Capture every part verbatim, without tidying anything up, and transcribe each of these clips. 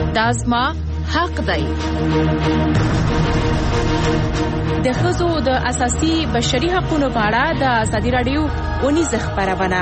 دا زما حق دی. د ښځو د اساسي بشري حقوقو په اړه د ازادي راډیو اونیزه خبرونه.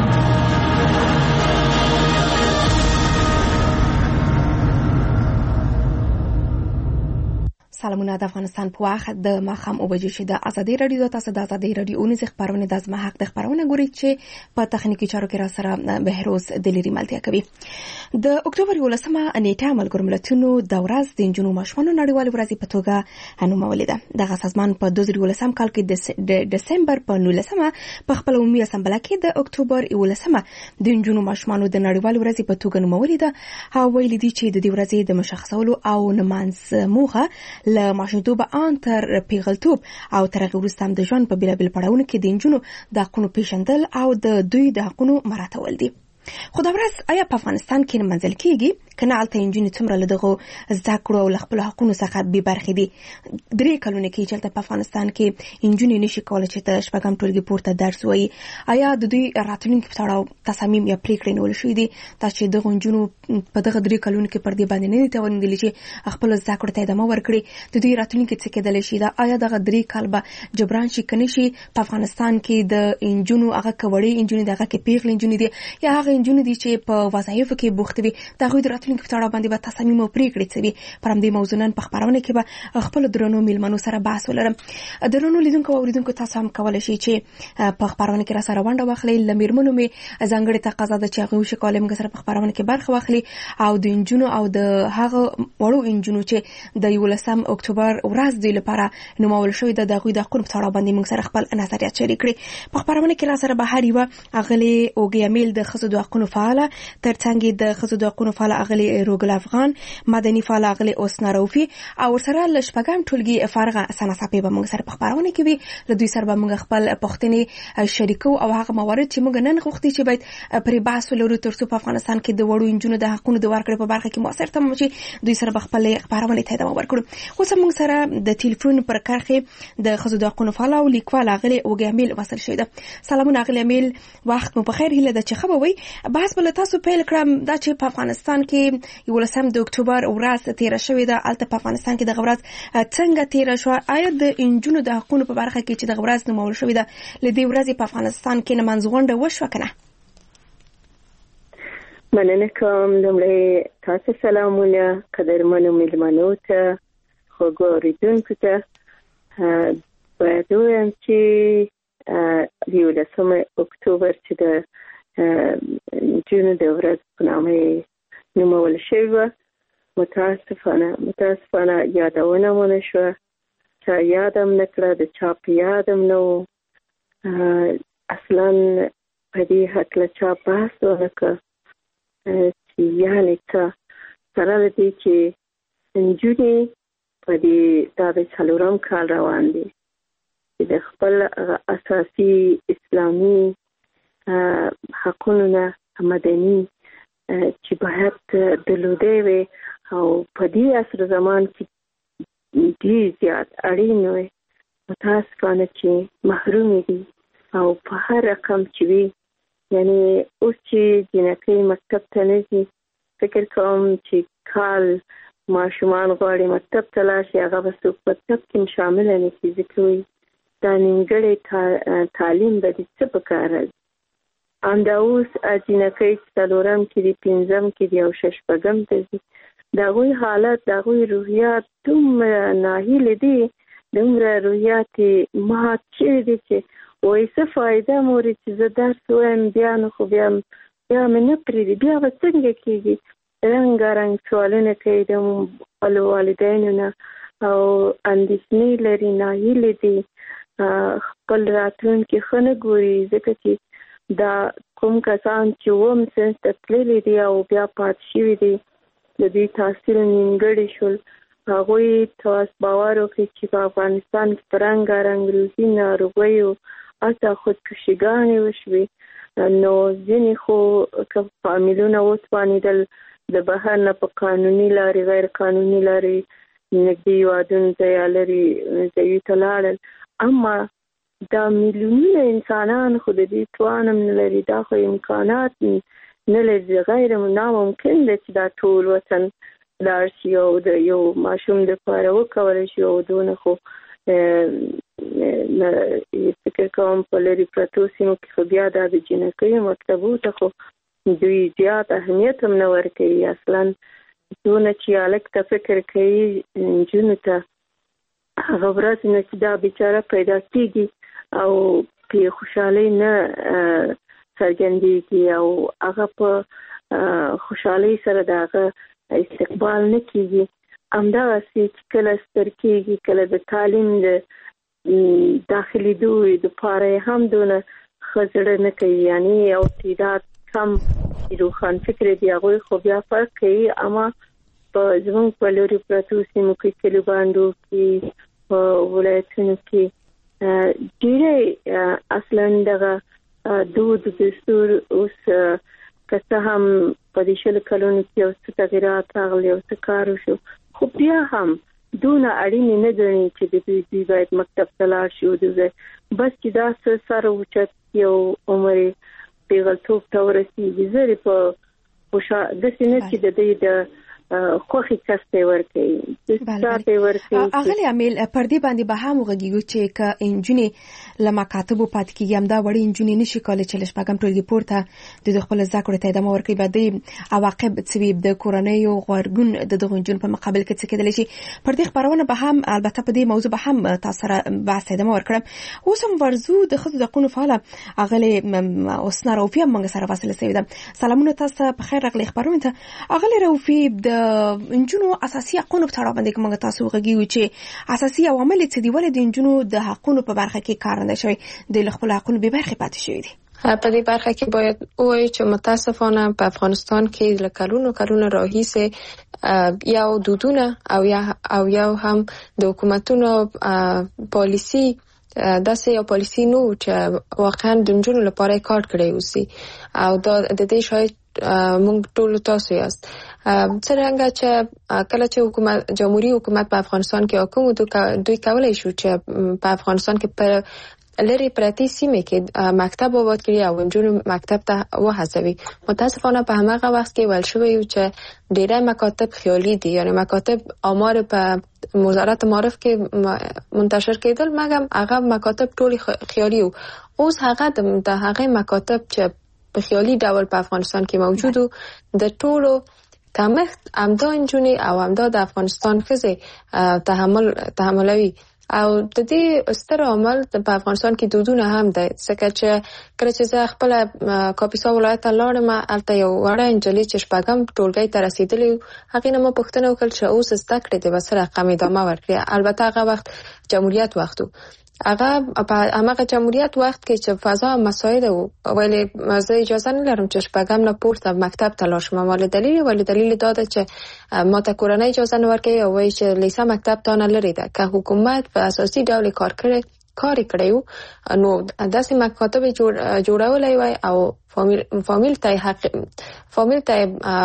سلامونه د افغانستان په وخت د ماخام او بجې چې د ازادي راډیو تاسو د ازادي راډیو اونیزه خبرونه د ازما حق د خبرونه ګوري چې په تخنیکی چارو کې را سره بهروز دلیری ملتیا کوي. د اکتوبر یولسمه نیټه ملګرو ملتونو د ورځ د انجونو ماشومانو نړیوال ورځ په توګه انومولې ده. دغه سازمان په دوه زره یولسم کال کې د دسمبر په نولسمه په خپل عمومي اسامبله کې د اکتوبر یولسمه د انجونو ماشومانو د نړیوال ورځ په توګه انومولې ده. هغه ویلي دي چې د دې ورځې د مشخصولو او نمانځ موخه له ماشومتوب ان تر پیغلتوب او تر هغه وروسته د ژوند په بیلابل پړاوونو کې د انجونو د حقونو پیژندل او د دوی د حقونو مراعاتول دي. خو دا ورځ آیا په افغانستان کې منځل کیږي کنه؟ الته انجونې څومره له دغه زده کړو او خپل حقونو څخه بې برخې دي. درې کلونه کې چې په افغانستان کې انجونې نشي کولای چې ته شپږم ټولګي پورته درس وایي. آیا د دوی راتلونکي په اړه تصامیم یا پریکړې نیول شوې دي چې دغه انجونو په دغه درې کلونو کې پر دې باندې نه دي توانیدلې چې خپل زده کړو ته ادامه ورکړي؟ د دوی راتلونکي څه کېدل شي؟ دا آیا دغه درې کال به جبران شي کنه شي په افغانستان کې د انجونو هغه کوړې انجونې دغه کې پیغلې انجونې دي یا هغه انجونې دي چې په وظایفو کې بوخت وي دغه د راتلونکي په اړه باندې به تصامیم او پریکړې کوي؟ پر همدې موضوع نن په خبرونه کې به خپل درنو میلمنو سره بحث ولرم. درنو لیدونکو او اوریدونکو تاسو هم کولای شئ چې په خبرونه کې را سره ونډه واخلئ. لمیرمنو می ځانګړي تقاضا ده چې هغه وشي کولای موږ سره په خبرونه کې برخه واخلي او د انجونو او د هغه وړو انجونو چې د یولسم اکتوبر ورځ دی لپاره نومول شوې ده دغه د حقوقو په اړه باندې موږ سره خپل نظریات شریک کړي. په خبرونه کې را سره به هر یو اغلی اوګي امیل د خصو د حقوقو فعال ترڅنګ د خصو د حقوقو فعال اغلی روګل افغان مدني فعال اغلی اوسنا روفي او سره لشپګم ټولګي فارغه سناسپې به موږ سره په خبرونه کې وي. له دوی سره به موږ خپل پښتني شریکو او هغه موارد چې موږ نن غوښتي چې باید پر بحث ولرو ترڅو په افغانستان کې د وړو انجونو د حقوقو د ورکړې په برخه کې موثر تمام شي. دوی سره به خپل خبرونه ته ادامه ورکړو. اوس موږ سره د ټلیفون پر کرخه د خصو د حقوقو فعال او لیکوال اغلی اوګي امیل وصل شوی ده. سلامونه اغلی امیل، وخت مو په خیر. هیله ده چې خبر وي. بحث بل تاسو پیل کړم دا چې په افغانستان کې یولسم د اکتوبر ورځ تیر شوې ده. الته په افغانستان کې د غورز څنګه تیر شو؟ آیا د انجونو د حقوقو په برخه کې چې د غورز نومول شوې ده لدې ورځې په افغانستان کې نمانځغونډه وشو کنه؟ مننه کوم. لومړی تاسو سلامونه قدرمنو میلمنو ته خوږو اوریدونکو ته. باید ووایم چې یولسم اکتوبر چې د انجونو د ورځ په نامه نومول شوې وه، متاسفانه متاسفانه یادونه ونه شوه. چا یادم نه کړه، د چا په یادم نه و. اصلا په دې هکله چا بحث ونه کړه چې یعنې څه سره له دې چې نجونې په دې دا د څلورم کال روان دي چې د خپل اساسي اسلامي حقونو نه مدني چې باید درلودې وي او په دې عصر زمان کې ډېر زیات اړین وي. متاسفانه چې محروم دي او په هر رقم چې وي. یعنی اوس چې جنکۍ مکتب ته نه ځي، فکر کوم چې کال ماشومان غواړي مکتب ته لاړ شي، هغه به څوک مکتب کې شامله نه کړي ځکه وایي دا نیمګړی تعلیم به دې څه پکار راځي. همدا اوس جنکۍ چې څلورم کې دي، پنځم کې دي او ششپږم ته ځي، د هغوی حالت د هغوی روحیات دومره ناهیلې دي، دومره روحیات یې مات شوي دي چې وایي څه فایده مورې چې زه درس وایم بیا نو خو بیا بیا مې نه پرېږدي، بیا به څنګه کېږي. رنګارنګ سوالونه کوي د خپلو والدینو نه او اندېښنې لري، ناهیلې دي، خپل راتلونکي ښه نه ګوري ځکه چې دا کوم کسان چې اووم صنف ته تللي دي او بیا پاتې شوي دي، د دوی تحصیل نیمګړی شول، هغوی تاسو باور وکړئ چې په افغانستان کې په رنګارنګ روحي ناروغیو حتی خودکشیګانې وشوې. نو ځینې خو که فامیلونه وتوانېدل د بهر نه په قانوني لارې غیر قانوني لارې نږدې هېوادونو ته یا لرې ځایو ته لاړل، اما دا میلیونونه انسانان خو د دې توان هم نه لري، دا خو امکانات نه لري، غیر ناممکن دی چې دا ټول وطن لاړ شي او د یو ماشوم لپاره وکولای شي او دونه خو نه فکر کوم په لري پروتو سیمو کې خو بیا د جنکۍ مکتبو ته خو دوی زیات اهمیت هم نه ورکوي. اصلا دونه چې هلک ته فکر کوي نجونو ته هغه ورځ نه چې دا بیچاره پیدا کېږي او پې خوشحالۍ نه څرګندېږي او هغه په خوشحالۍ سره د هغه استقبال نه کېږي. همدغسې چې کله ستر کېږي کله د تعلیم د داخلېدو دپاره یې هم دونه ښه زړه نه کوي، یعنې یو تعداد کم روښان فکره دي هغوی خو بیا فرق کوي. اما په زموږ په لرې پرتو سیمو کې کلیو بانډو کې په ولایتونو کې ډېری اصلا دغه دود دستور اوس که څه هم په دې شلو کلونو کې یو څه تغیرات راغلي یو څه کار وشو، خو بیا هم دونه اړینې نه ګڼي چې د دوی دوی باید مکتب ته لاړ شي او دوی بس چې دا څه سر اوچت یو عمر پیغلتوب ته ورسېږي. زه یې په داسې نه چې د دوی د خوښي کس ته ورکوي ستاته ورکوي. اغلی امیل پر دې باندې به هم وغږیږو چې که انجونې له مکاتبو پاتې کېږي همدا وړې انجونې نشي کولی چې له شپږم ټولګي پورته د دوی خپلو زده کړو ته ادامه ورکوي. به دې عواقب څه وي؟ د کورنیو غبرګون د دغو انجونو په مقابل کې څه کېدلی شي؟ پر دې خپرونه به هم البته په دې موضوع به هم تاسو سره بحث ادامه ورکړم. اوس هم ورځو د ښځو د حقونو فعاله اغلی حسنه رؤفي هم موږ سره فاصله شوې ده. سلامونه تاسو په خیر راغلئ خپرونې ته. اغلی رؤفي، د انجونو اساسي حقونو په اړه باندې کومه تاسو وغږیږئ چې اساسي عوامل څه دي، ولې د انجونو د حقونو په برخه کې کار نه شوی، د خپل حقونو به برخه پاتې شوی دي؟ په دې برخه کې باید وایي چې متاسفانه په افغانستان کې له کلونو کلونو راهیسې یو دودونه او یا او یو هم د حکومتونو پالیسی داسې یو پالیسی نو چې واقعا د انجونو لپاره کار کړی اوسي او د دې شاید مونږ ټول تاسو یاست. څرنګه چې کله چې حکومت جمهوریت حکومت په افغانستان کې حکومت دوی کولای شو چې په افغانستان کې په لری پرتی سیمه کې مکتب آباد کړي او انجونو مکتب ته وهڅوي. متاسفانه په هغه وخت کې ول شوی چې ډېر مکاتب خیالي دي، یعنی مکاتب آمار په وزارت معارف کې منتشر کېدل مګر هغه مکاتب ټول خیالي وو. اوس هغه د هغه مکاتب چې په خیالي ډول په افغانستان کې موجود وو د ټولو کمښت امدا انجونې او امدا د افغانستان ښځې تحمل تحملوي او د دې ستر عامل په افغانستان کې دودونه هم ده. ځکه چې کله چې زه خپل کاپیسا ولایت ته لاړم، هلته یو وړه نجلۍ چې شپږم ټولګي ته رسېدلې هغې نه ما پوښتنه وکړل چې اوس زده کړې دې به څه رقم ادامه ورکړي. البته هغه وخت جمهوریت وخت و، هغه په هغه جمهوریت وخت کې چې فضا مساعد وو، ولی زه اجازه نه لرم چې شپږم نه پورته مکتب ته لاړ شم. ولې دلیل ولې دلیل دا ده چې ما ته کورنۍ اجازه نه ورکوي او وایي چې لیسه مکتب ته نه لري ده. که حکومت په اساسي ډول کار کړی کار کړی وو نو داسې مکاتب جوړ جوړولای وای او فامیل فامیل ته حق فامیل ته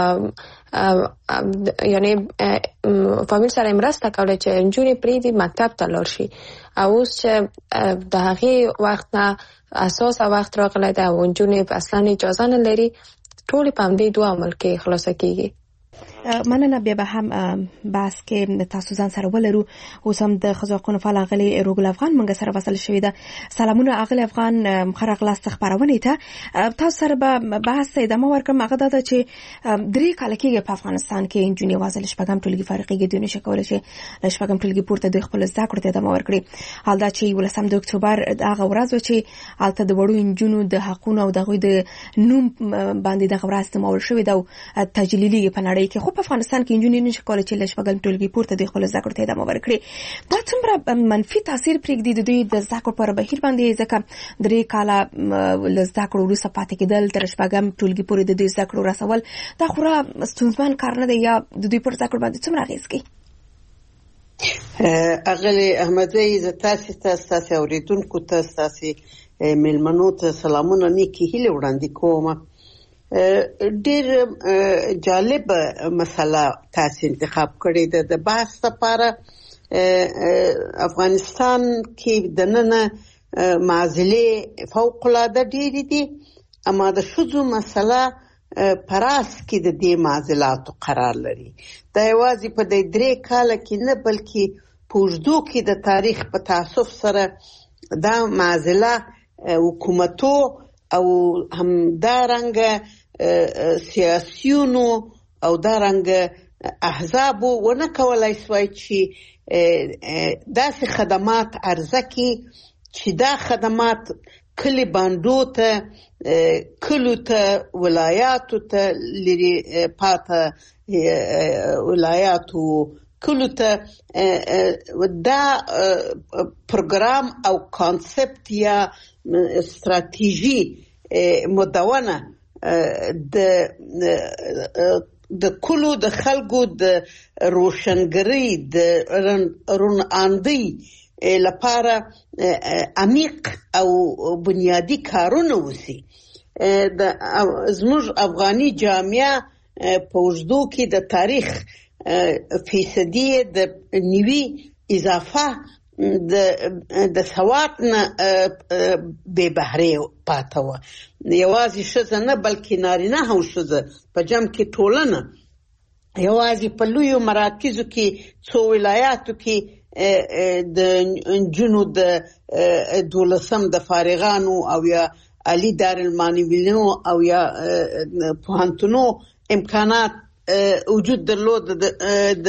یعنی فامیل سره مرسته کوله چې انجونې پریدي مکتب ته لاړ شي. او اوس چې د هغې وخت نه اساس وخت راغلی دی او انجونې اصلا اجازه نه لري، ټول په همدې دوه عمل کې خلاصه کیږي. مننه. بیا به هم بحث کې تاسو ځان سره ولرو. اوس هم د ښځو حقونو فعال اغلی روګل افغان موږ سره وصل شوې ده. سلامونه اغلی افغان، ښه راغلاست خپرونې ته. تاسو سره به بحث ادامه ورکړم. هغه دا ده چې درې کاله کېږي په افغانستان کې انجونې یوازې له شپږم ټولګي فارغېږي، دوی نشي کولی چې له شپږم ټولګي پورته دوی خپلو زده کړو ته ادامه ورکړي. حال دا چې یولسم د اکتوبر هغه ورځ وه چې هلته د وړو انجونو د حقونو او د هغوی د نوم باندې دغه ورځ نومول شوې ده او تجلیلېږي په نړۍ کې. خو په افغانستان کې انجونې نشي کولی چې له شپږم ټولګي پورته د خپلو زده کړو ته ادامه ورکړي. دا څومره منفي تاثیر پرېږدي د دوی د زده کړو پر بهیر باندې؟ ځکه درې کاله له زده کړو وروسته پاتې کېدل تر شپږم ټولګي پورې د دوی زده کړو رسول دا خورا ستونزمن کار نه دی، یا د دوی پر زده کړو باندې څومره اغېز کوي؟ اغلی احمدزی، زه تاسې ته ستاسې اورېدونکو ته ستاسې مېلمنو ته سلامونه نیکې هیلې وړاندې کوم. ډېر جالب مسله تاسې انتخاب کړې ده د بحث لپاره. افغانستان کې دننه معضلې فوق العاده ډېرې دي، اما د ښځو مسله پراس کې د دې معضلاتو قرار لري. دا یوازې په دې درې کاله کې نه بلکې په اوږدو کې د تاریخ په تاسف سره دا معضله حکومتو او همدارنګه سیاسیونو او دارنګه احزابو ونه کولای شوای چې داسې خدمات عرضه کړي چې دا خدمات کلی باندو ته کلو ته ولایاتو ته لري پاته ولایاتو کلو ته دا پروګرام او کانسپټ یا استراتیژي مدونه د د کلو د خلکو د روشنګری د روناندی لپاره عمیق او بنیادی کارونه وسی. د زموږ افغاني جامعه په وجدو کې د تاریخ فیصدی د نیوی اضافه د د سواد نه به بهره پاته و. یوازې ښځه نه بلکې نارینه هم ښځه په جمع کې ټولنه یوازې په لویو مراکزو کې څو ولایاتو کې د نجونو د دولسم د فارغانو او یا علی دارالمعلمینو او یا پوهنتونو امکانات وجود درلود د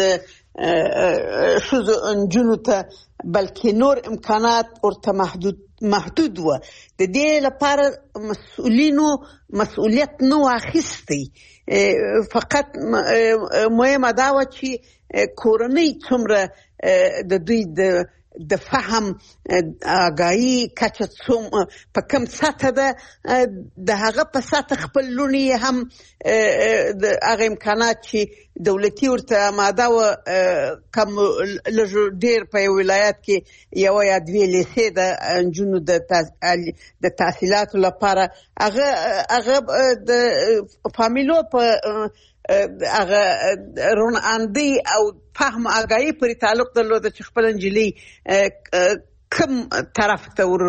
ښځو نجونو ته، بلکې نور امکانات ورته محدود محدود و. د دې لپاره مسؤلینو مسؤلیت نه واخیستی. فقط مهمه دا و چې کورنۍ څومره د دوی د د فهم آگاهی کچه څوم په کم سطح ده، د هغه په سطح خپل لونی هم د هغه امکانات چې دولتي ورته آماده و کم لږ ډیر په ولایت کې یو یا دوی لیسې د نجونو د د تحصیلاتو لپاره هغه هغه د فامیلو په هغه روناندی او فهم آگاهی پرې تعلق درلود چې خپل نجلۍ کم طرف ته ور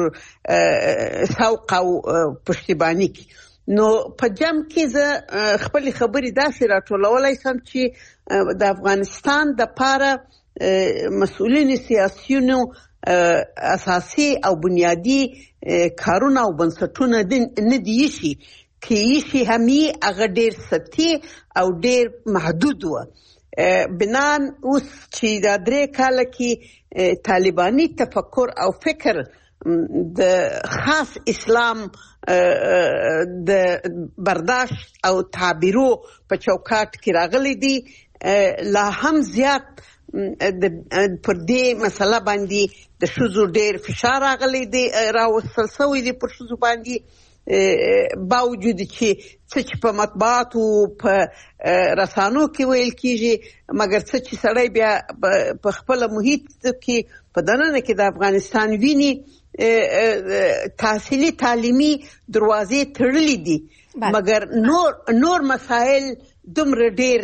سوق او پشتیبانی کی. نو په جمع کې زه خپل خبرې داسې راټولولای سم چې د افغانستان د پاره مسؤلین سیاسيونو اساسي او بنیادی کارونه او بنسټونه نه دي شي کې شي همي هغه ډیر سطحي او ډیر محدود و. بنان اوس چې دا درې کاله کې طالباني تفکر او فکر د خاص اسلام د برداشت او تعبیرو په چوکاټ کې راغلي دي، لا هم زیات پر دې مسله باندې د ښځو ډیر فشار راغلی دی راوستل شوی دی پر ښځو باندې، باوجود چې څه چې په مطبوعاتو په رسانو کې ویل کیږي، مګر څه چې سړی بیا په خپل محیط کې په دننه کې د افغانستان ویني تحصیلي تعلیمي دروازې تړلې دي، مګر نور نور مسائل دومره ډیر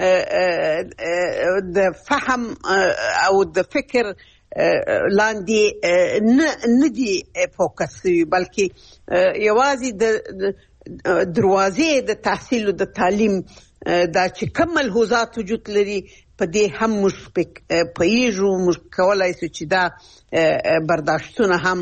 د فهم او د فکر لاندې نه نه دي فوکس شوي، بلکې یوازې د دروازې د تحصیل او د تعلیم دا چې کوم ملحوظات وجود لري په دې هم موږ پوهیږو، موږ کولی شو چې دا برداشتونه هم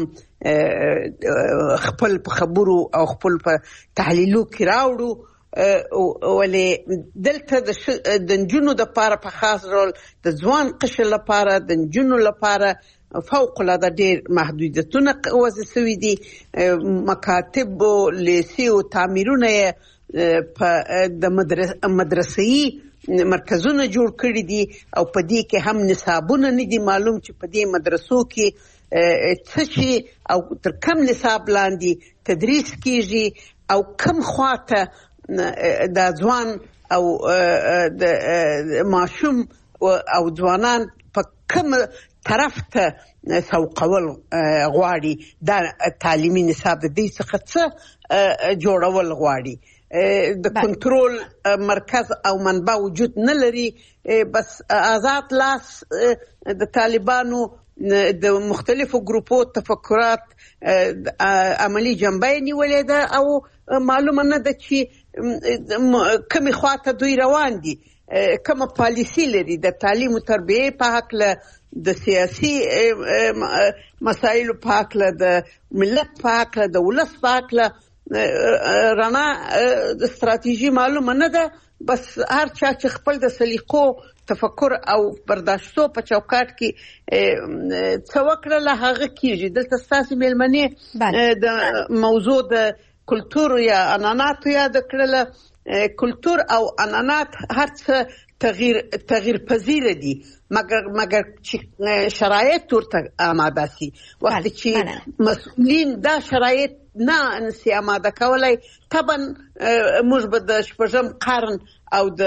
خپل په خبرو او خپل په تحلیلو کې راوړو. ولې دلته د نجونو د پاره په خاص ډول د ځوان قشر لپاره د نجونو لپاره فوق العاده ډیر محدودیتونه وضع شوي دي. مکاتب او لیسې او تعمیرونه په د مدرسې مرکزونه جوړ کړي دي او په دې کې هم نصابونه نه دي معلوم چې په دې مدرسو کې څه شي او تر کم نصاب لاندې تدریس کیږي او کم خواته د ځوان او د ماشوم او ځوانان په کوم طرف ته سوقول غواړي، دا تعلیمي نصاب د دې څخه څه جوړول غواړي. د کنټرول مرکز او منبع وجود نه لري، بس آزاد لاس د طالبانو د مختلفو ګروپو تفکرات عملی جنبه نیولې ده او معلومه نه ده چې کومې خواته دوی روان دي، کومه پالیسي لري د تعلیم او تربیې په هکله، د سیاسي مسایلو په هکله، د ملت په هکله، د ولس په هکله رڼا د ستراتیژي معلومه نه ده. بس هر چا چې خپل د سلیقو تفکر او برداشتو په چوکاټ کې څه وکړله هغه کېږي. دلته ستاسې مېلمنې د موضوع د کلتور یا عنعناتو یاد کړله. کلتور او عنعنات هر څه تغییر تغییر پذیر دي، مګر مګر چې شرایط ورته آماده سي. وخت چې مسؤلین دا شرایط نه نسي آماده کولای، طبعا موږ به د شپږم قرن او د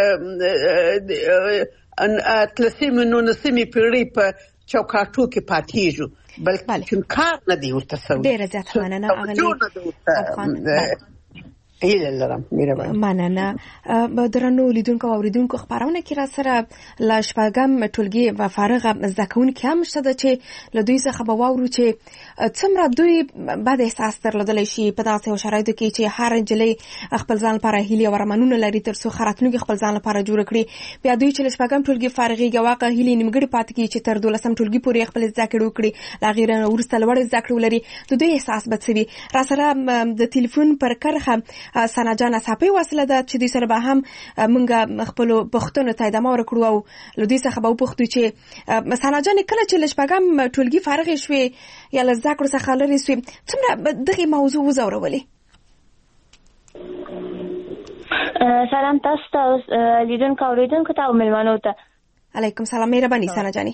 اتلسمې نولسمې پیړۍ په چوکاټو کې پاتېږو، بلکې کار نه دی ورته سوی. ډېره زیاته مننه اغلې افغان. هیله لرم. مننه. درنو لیدونکو او اوریدونکو، خبرونه کې را سره له شپږم ټولګي و فارغه زده کوونکي هم شته چې له دوی څخه به واورو چې څومره دوی بد احساس درلودلی شي په داسې شرایطو کې چې هر نجلۍ خپل ځان لپاره هیلې او ارمانونه لري تر څو ښه راتلونکي خپل ځان لپاره جوړ کړي. بیا دوی چې له شپږم ټولګي فارغېږي واقع هیلې نیمګړې پاتې کېږي چې تر دولسم ټولګي پورې خپل زده کړې وکړي، له هغې نه وروسته لوړې زده کړې ولري. د دوی احساس به څه وي؟ را سره د تلیفون پر کرښه سنا جان صاحب وسله ده چې دوی سره به هم موږ خپل پښتون ته ادامه ورکړو او له دوی څخه به وپوښتو چې سنا جان کله چې له شپږم ټولګي فارغ شوې یا له زده کړو څخه لرې شوې څومره دغه موضوع وځورولې؟ سلام تاسو ته لیدونکو او اوریدونکو ته او مېلمنو ته. علیکم سلام. مهرباني سنا جانې.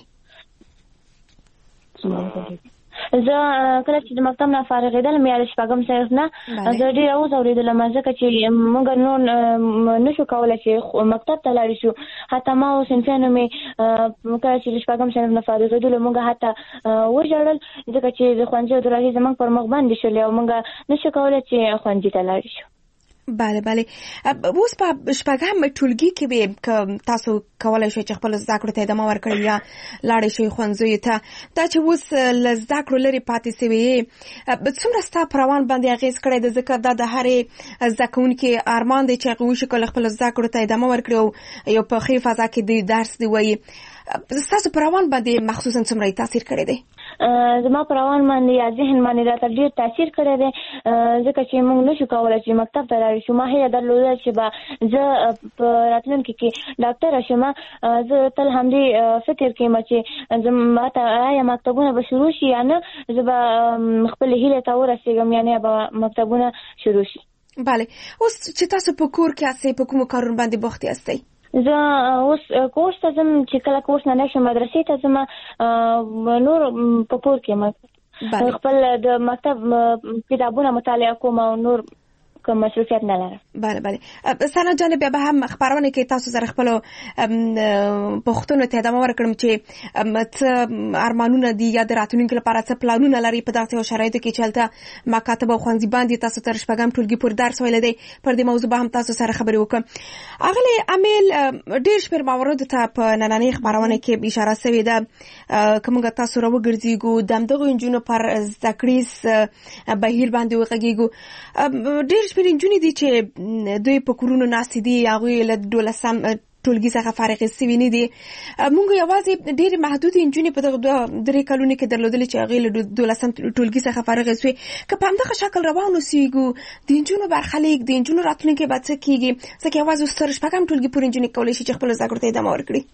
زه کله چې د مکتب نه فارغېدلم یا د شپږم صنف نه، زه ډېره وځورېدلم ځکه چې موږ نور نشو کولی چې مکتب ته لاړ شو. حتی ما او صنفیانو مې کله چې د شپږم صنف نه فارغېدلو موږ حتی وژړل ځکه چې د ښوونځي دروازې زموږ پر مخ بندې شولې او موږ نشو کولی چې ښوونځي ته لاړ شو. بله بله. اوس په شپږم ټولګي کې به تاسو کولای شئ چې خپل زده کړو ته ادامه ورکړئ یا لاړ شئ ښوونځیو ته. دا چې اوس له زده کړو لرې پاتې سوې څومره ستا په روان باندې اغېز کړی دی؟ ځکه دا د هرې زده کوونکي ارمان دی چې هغه وشي کله خپل زده کړو ته ادامه ورکړي او یو په ښې فضا کې دی درس دی وایي. ستاسو په روان باندې مخصوصا څومره تاثیر کړی دی؟ زما په روان باندې یا ذهن باندې راته ډېر تاثیر کړی دی ځکه چې موږ نشو کولی چې مکتب ته لاړ شو. ما هیله درلوده چې به زه په راتلونکي کې ډاکټره شم. زه تل همدې فکر کې یم چې ماته آیا مکتبونه به شروع شي یا نه، زه به خپلې هیلې ته ورسېږم یعنې به مکتبونه شروع شي. بله. اوس چې تاسو په کور کې یاستئ په کومو کارونو باندې بوخت یاستئ؟ زه اوس کورس ته ځم، چې کله کورس نه نشم مدرسې ته ځم، نور په کور کې یم. خپل د مکتب کتابونه مطالعه کوم او نور کوم مصروفیت نه لرم. بله بله. سنا جان بیا به هم خبرونه کې تاسو سره خپل پښتون ته ادامه ورکړم چې څه ارمانونه دي یا د راتلونکي لپاره څه پلانونه لري په داسې شرایطو کې چې هلته مکاتب او ښوونځي باندې تاسو تر شپږم ټولګي پورې درس ویلی دی. پر دې موضوع به هم تاسو سره خبرې وکړم. اغلې امیل ډېر شمېر مواردو ته په نننۍ خبرونه کې اشاره شوې ده. که موږ تاسو راوګرځېږو د همدغو نجونو پر زده کړیز بهیر باندې وغږېږو، ډېر شمېر نجونې دي چې دوی په کورونو ناستې دي، هغوی له دولسم ټولګي څخه فارغې سوي نه دي. موږ یوازې ډېرې محدودې نجونې په دغه درې کلونو کې درلودلې چې هغوی له دولسم ټولګي څخه فارغې سوې. که په همدغه شکل روان اوسېږو د نجونو برخلیک د نجونو راتلونکی به څه کېږي؟ ځکه یوازې اوس تر شپږم ټولګي پورې نجونې کولی شي چې خپلو زده کړو ته ادامه ورکړي.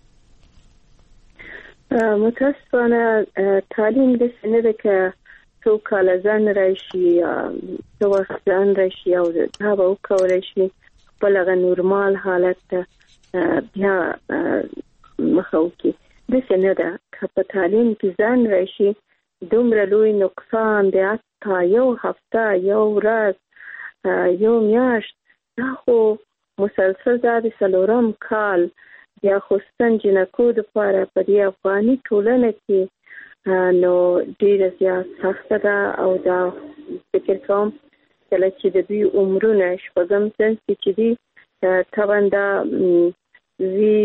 متاسفانه تعلیم داسې نه ده که څو کاله ځان راشي یا څه وخت ځان راشي او دا به وکولی شي خپل هغه نورمال حالت ته بیا مخه وکړي. داسې نه ده. که په تعلیم کې ځان راشي دومره لوی نقصان دی، حتی یو هفته، یو ورځ، یو میاشت، دا خو مسلسل دا د څلورم کال بیا خصوصا جنکو دپاره په دې افغاني ټولنه کې نو ډیره زیات سخته ده. او دا فکر کوم کله چې د دوی عمرونه شپږم صنف کې چې دي طبعا دا وي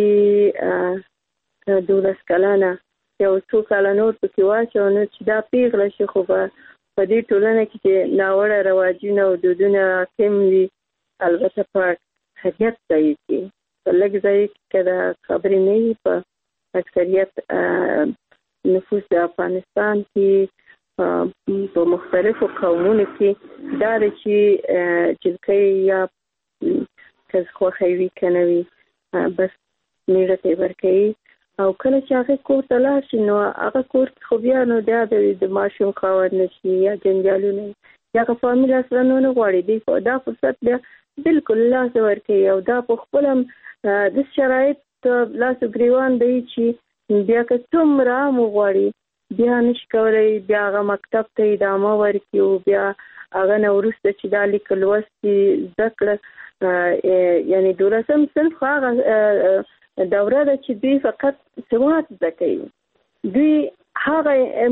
دولس کلنه یو څو کاله نور پکې واچو نو چې دا پیغله شي، خو به په دې ټولنه کې چې ناوړه رواجونه او دودونه حاکم وي البته په خدمت ځای کې لږ ځای کې د خبرې نه په اکثریت نفوس د افغانستان کې په مختلفو قومونو کې دا چې جلکې یا کس خوښوي وي کنه وي بس میړه ته ورکوي او کله چې هغه کور ته لاړ شي نو هغه کور خو بیا نو د ماشوم خاوند نشي یا جنجالونه یا که فامیل اصلا نه غواړي دی دا فرصت بیا بالکل لاس ورکوي او دا په خپل د شرایط لاس ګریوان دی چې بیا که څومره مو غواړي بیا نشي کولای بیا هغه مکتب ته ادامه ورکړي او بیا هغه نه وروسته چې دا لیکل لوستي زده کړه یعنی دولسم صنف هغه دوره ده چې دوی فقط سواد زده کوي دوی هغه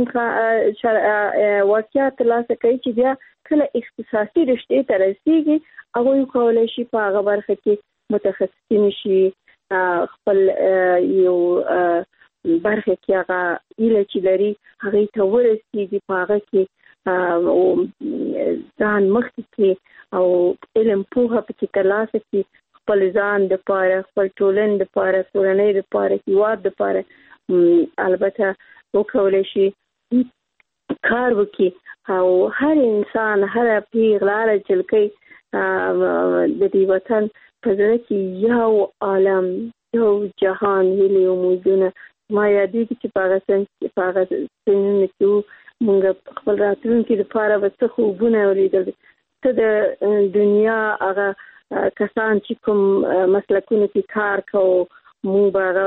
واقعیت ترلاسه کوي چې بیا کله اختصاصي رشتې ته رسیږي هغوی کولی شي په هغه برخه کې متخصصین شي خپل یو برخه کې هغه ایله چې لري هغې ته ورسیږي په هغه کې ځان مخکې کې او علم پوهه پکې ترلاسه کړي خپل ځان دپاره خپل ټولنې دپاره کورنۍ دپاره هېواد دپاره البته وکولی شي کار وکړي او هر انسان هره پیغله هره جلکۍ د دې وطن په زړه کې یو عالم یو جهان هیلې امیدونه ما یادېږي چې په هغه سنونه کې موږ خپل راتلونکي دپاره به څه خوبونه ولیدل څه د دنیا هغه کسان چې کوم مسلکونو کې کار کوو موږ به هغه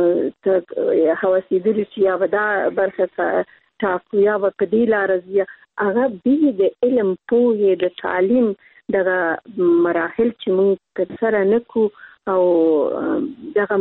هوسېدلي چې یا به دا برخه ټاکو یا به په دې لاره ځي هغه بې د علم پوهې د تعلیم دغه مراحل چې موږ ترسره نه کړو او دغه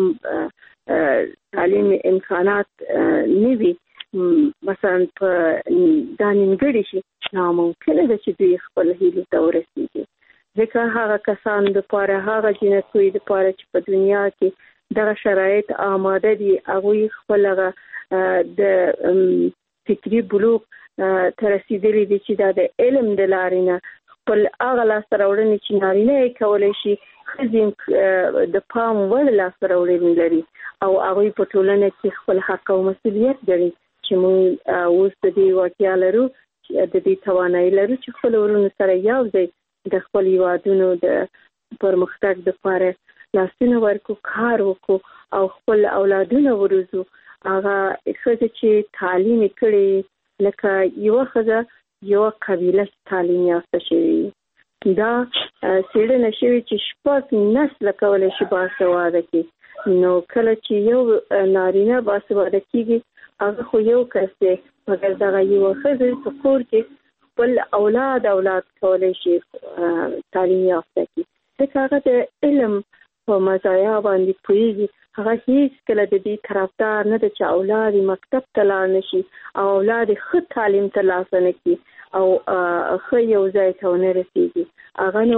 تعلیم امکانات نه وي مثلا په دا نیمګړي شي ناممکنه ده چې دوی خپل هیلو ته ورسېږي ځکه هغه کسان دپاره هغه جنکوي دپاره چې په دنیا کې دغه شرایط آماده دي هغوی خپل هغه د فکري بلوغ ته رسېدلي دي چې دا د علم د لارې نه خپل هغه لاسته راوړنې چې نارینه یې کولی شي ښځې د پام وړ لاسته راوړنې لري او هغوی په ټولنه کې خپل حق او مسؤلیت ګڼي چې موږ اوس د دې وړتیا لرو د دې توانایي لرو چې خپل ورونو سره یو ځای د خپل هېوادونو د پرمختګ دپاره لاسونه ورکړو کار وکړو او خپل اولادونه وروزو هغه ښځه چې تعلیم یې کړی لکه یوه ښځه یوه قبیله تعلیم یافته شوې دا څېړنه شوې چې شپږ نسله کولی شي باسواده کړي نو کله چې یو نارینه باسواده کېږي هغه خو یو کس دی مګر دغه یوه ښځه په کور کې خپل اولاد اولاد کولی شي تعلیم یافته کړي ځکه هغه د علم په مزایا باندې پوهېږي هغه هیڅ کله د دې طرفدار نه ده چې اولاد مکتب ته لاړ نه شي او اولاد ښه تعلیم ترلاسه نه کړي او ښه یو ځای ته ونه رسېږي هغه نو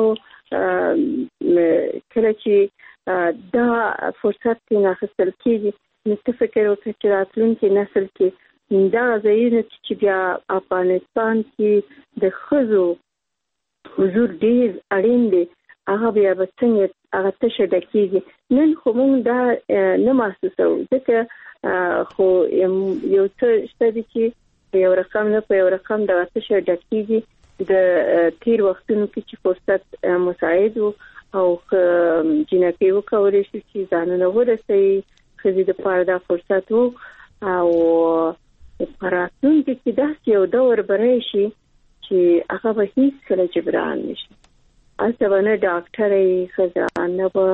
کله چې دا فرصت ترېنه اخیستل کېږي نو ته فکر وکړه چې راتلونکي نسل کې دغه ځایونه چې بیا افغانستان کې د ښځو حضور ډېر اړین دی هغه بیا به څنګه هغه تشه ډکېږي نن خو موږ دا نه محسوسوو ځکه خو یو څه شته دي چې په یو رقم نه په یو رقم دغه تشه ډکېږي د تېر وختونو کې چې فرصت مساعد و او جنکۍ وکولی شي چې ځانونه ورسوي ښځې دپاره دا فرصت و او په راتلونکي کې داسې یو دور به راشي چې هغه به هېڅکله جبران نه شي هلته به نه ډاکټره وي ښځه نه به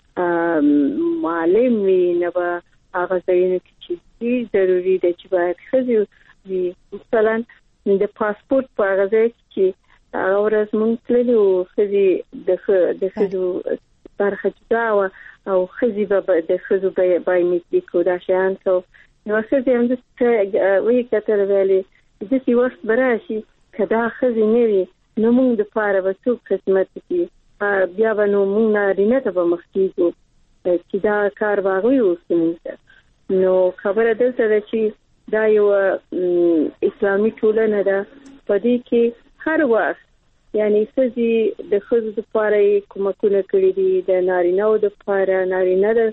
معلم وي نه به هغه ځایونو کې چې ډېر ضروري ده چې باید ښځې وي مثلا د پاسپورت په هغه ځای چې هغه ورځ موږ تللي وو ښځې د ښځو برخه جدا وه او ښځې به د ښځو بایومیټریک و دا شیان کوو نو ښځې همداسې ویې کتل ویلې داسې وخت به راشي که دا ښځې نه وي نو موږ دپاره به څوک خدمت وکړي بیا به نو موږ نارینه ته به مخ کېږو چې دا کار به هغوی وکړي موږ ته نو خبره دلته ده چې دا یوه اسلامي ټولنه ده په دې کې هر وخت یعنی ښځې د ښځو لپاره کومکونه کړي دي، د نارینه‌و لپاره نارینه د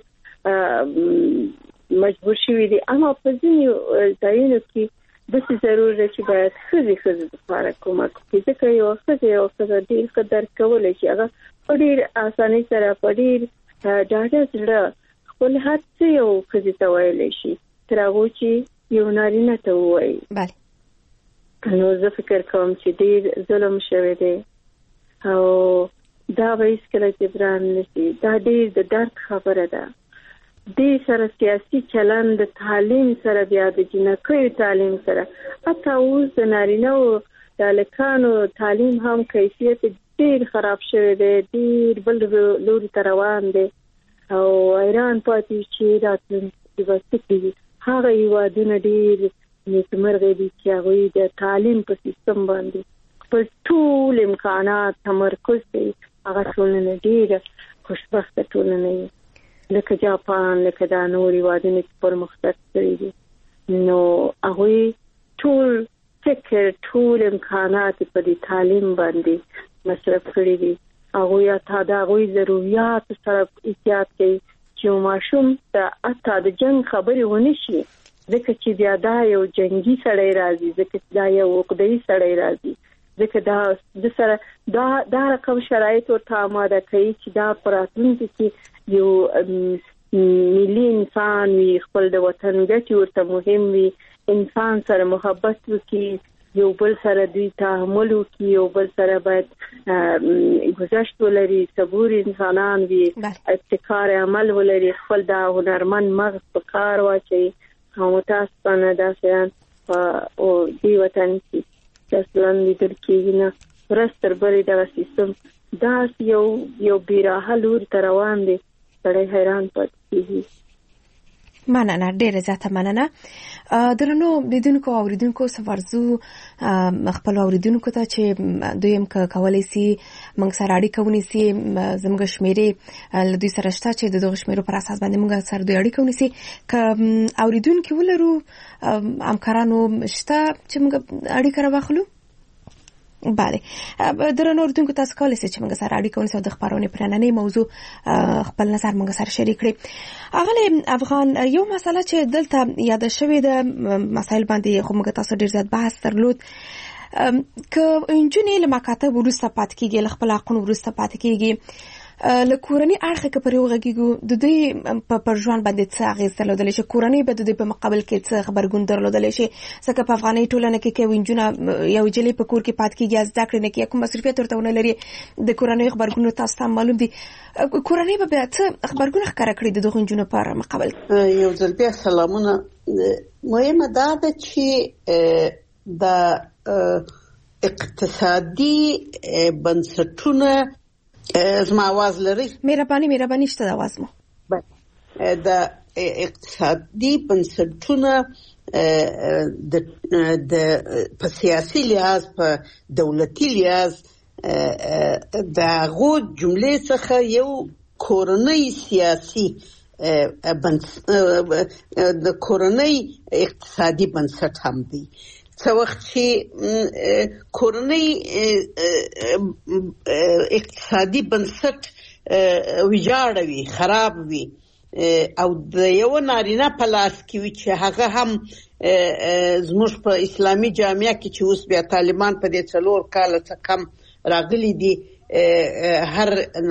مجبور شوي دي، اما په ځینې ځایونو کې داسې ضرور ده چې باید ښځې ښځو لپاره کومک وکړي، ځکه یو ښځه یو ښځه ډېر ښه درک کولی شي، هغه په ډېر اسانۍ سره په ډېر ډاډه زړه خپل هر څه یو ښځې ته ویلی شي تر هغو چې یو نارینه ته ووایي. نو زه فکر کوم چې ډېر ظلم شوی دی او دا به هیڅکله جبران نشي. دا ډېر د درد خبره ده. دې سره سیاسي چلند د تعلیم سره، بیا د جنکیو تعلیم سره، حتی اوس د نارینه‌و د هلکانو تعلیم هم کیفیت ډېر خراب شوی دی، ډېر بل لوري ته روان دی او حیران پاتې چې راتلونکي به څه کېږي. هغه هېوادونه ډېر نیکمرغه دي چې هغوی د تعلیم په سیستم باندې خپل ټول امکانات تمرکز کوي. هغه ټولنه ډېره خوشبخته ټولنه وي، لکه جاپان، لکه دا نور هېوادونه چې پرمختګ کړي دي. نو هغوی ټول فکر، ټول امکانات په دې تعلیم باندې مصرف کړي دي. هغوی حتی د هغوی ضروريات سره احتیاط کوي چې ماشوم ته حتی د جنګ خبرې ونه شي، ځکه چې بیا دا یو جنگي سړی راځي، ځکه دا یو عقده‌ای سړی راځي، ځکه دا د سره دا دا رقم شرایط ورته آماده کوي چې دا په راتلونکي کې یو ملي انسان وي، خپل د وطن ګټې ورته مهم وي، انسان سره محبت وکړي، یو بل سره دوی تحمل وکړي، یو بل سره باید گذشت ولري، صبور انسانان وي، ابتکار عمل ولري، خپل دا هنرمند مغز په کار واچوي. او متاسفانه دا شیان په دې وطن کې اصلاً لیدل کېږي نه. ورځ تر بلې دغه سیستم داسې یو یو بېراحه لوري ته روان دی، سړی حیران پاتې کېږي. مننه، ډیره زیاته مننه. درنو لیدونکو او اوریدونکو سفارزو خپل اوریدونکو ته چې دوی هم کولای شي موږ سره اړیکه ونیسي، زموږ شمیرې له دوی سره شته چې د دغه شمیرو پر اساس باندې موږ سره دوی اړیکه ونیسي. که اوریدونکو ولرو همکارانو شته چې موږ اړیکه راواخلو. بله، درنو اوریدونکو تاسو کولای شئ چې موږ سره اړیکه ونیسئ او د خبرونې پر نننۍ موضوع خپل نظر موږ سره شریک کړئ. اغلی افغان، یو مسله چې دلته یاده شوې ده، مسایل باندې خو موږ تاسو ډېر زیات بحث درلود، که نجونې له مکاتب وروسته پاتې کېږي، له خپل حقونو وروسته پاتې کېږي، له کورنۍ اړخه که پرې وغږېږو، د دوی پر ژوند باندې څه اغېز درلودلی شي؟ کورنۍ به د دوی په مقابل کې څه غبرګون درلودلی شي؟ ځکه په افغاني ټولنه کې که یو نجونه یو نجلۍ په کور کې پاتې کېږي، زده کړې نه کوي، کوم مصروفیت ورته ونه لري، د کورنۍ غبرګونونه تاسو ته معلوم دي. کورنۍ به بیا څه غبرګون ښکاره کړي د دغو نجونو پر مقابل؟ یو ځل بیا سلامونه. مهمه دا ده چې د اقتصادي بنسټونه زما آواز لري؟ مهرباني مهرباني شته د آواز مو. د اقتصادي بنسټونه د د په سیاسي لحاظ، په دولتي لحاظ د هغو جملې څخه یو کورنۍ سیاسي د کورنۍ اقتصادي بنسټ هم دی. څه وخت چې کورنۍ اقتصادي بنسټ ویجاړوي، خراب وي، او د یو نارینه په لاس کې وي چې هغه هم زموږ په اسلامي جامعه کې چې اوس بیا طالبان په دې څلور کاله څخه کم راغلي دي، هر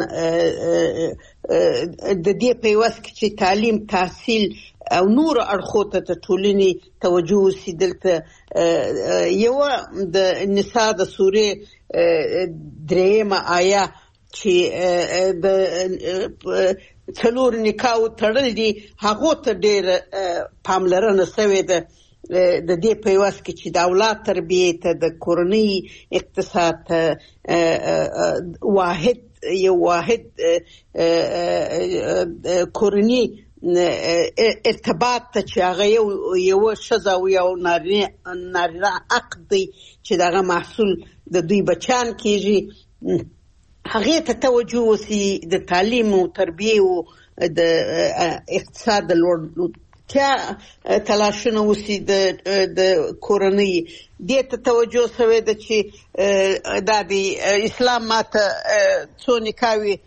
د دې په واسه کې چې تعلیم، تحصیل او نور اړخو ته د ټولنې توجه وسي. دلته یو د نساء د سورې درېیمه آیه چې د څلور نکاحو تړل دي، هغو ته ډېره پاملرنه شوې ده. د دې په واسه کې چې د اولاد تربیې ته، د کورنۍ اقتصاد ته واحد یو واحد کورنۍ ارتباط ته چې هغه یو یو ښځه او یو نارینه عقد دی چې دغه محصول د دوی بچیان کېږي، هغې ته توجه وسي. د تعلیم او تربیې او د اقتصاد د لوړ ځانګړتیا تلاشونه وسی د د کورنۍ دې ته توجه شوې ده چې دا د اسلام ماته څو نکاحوي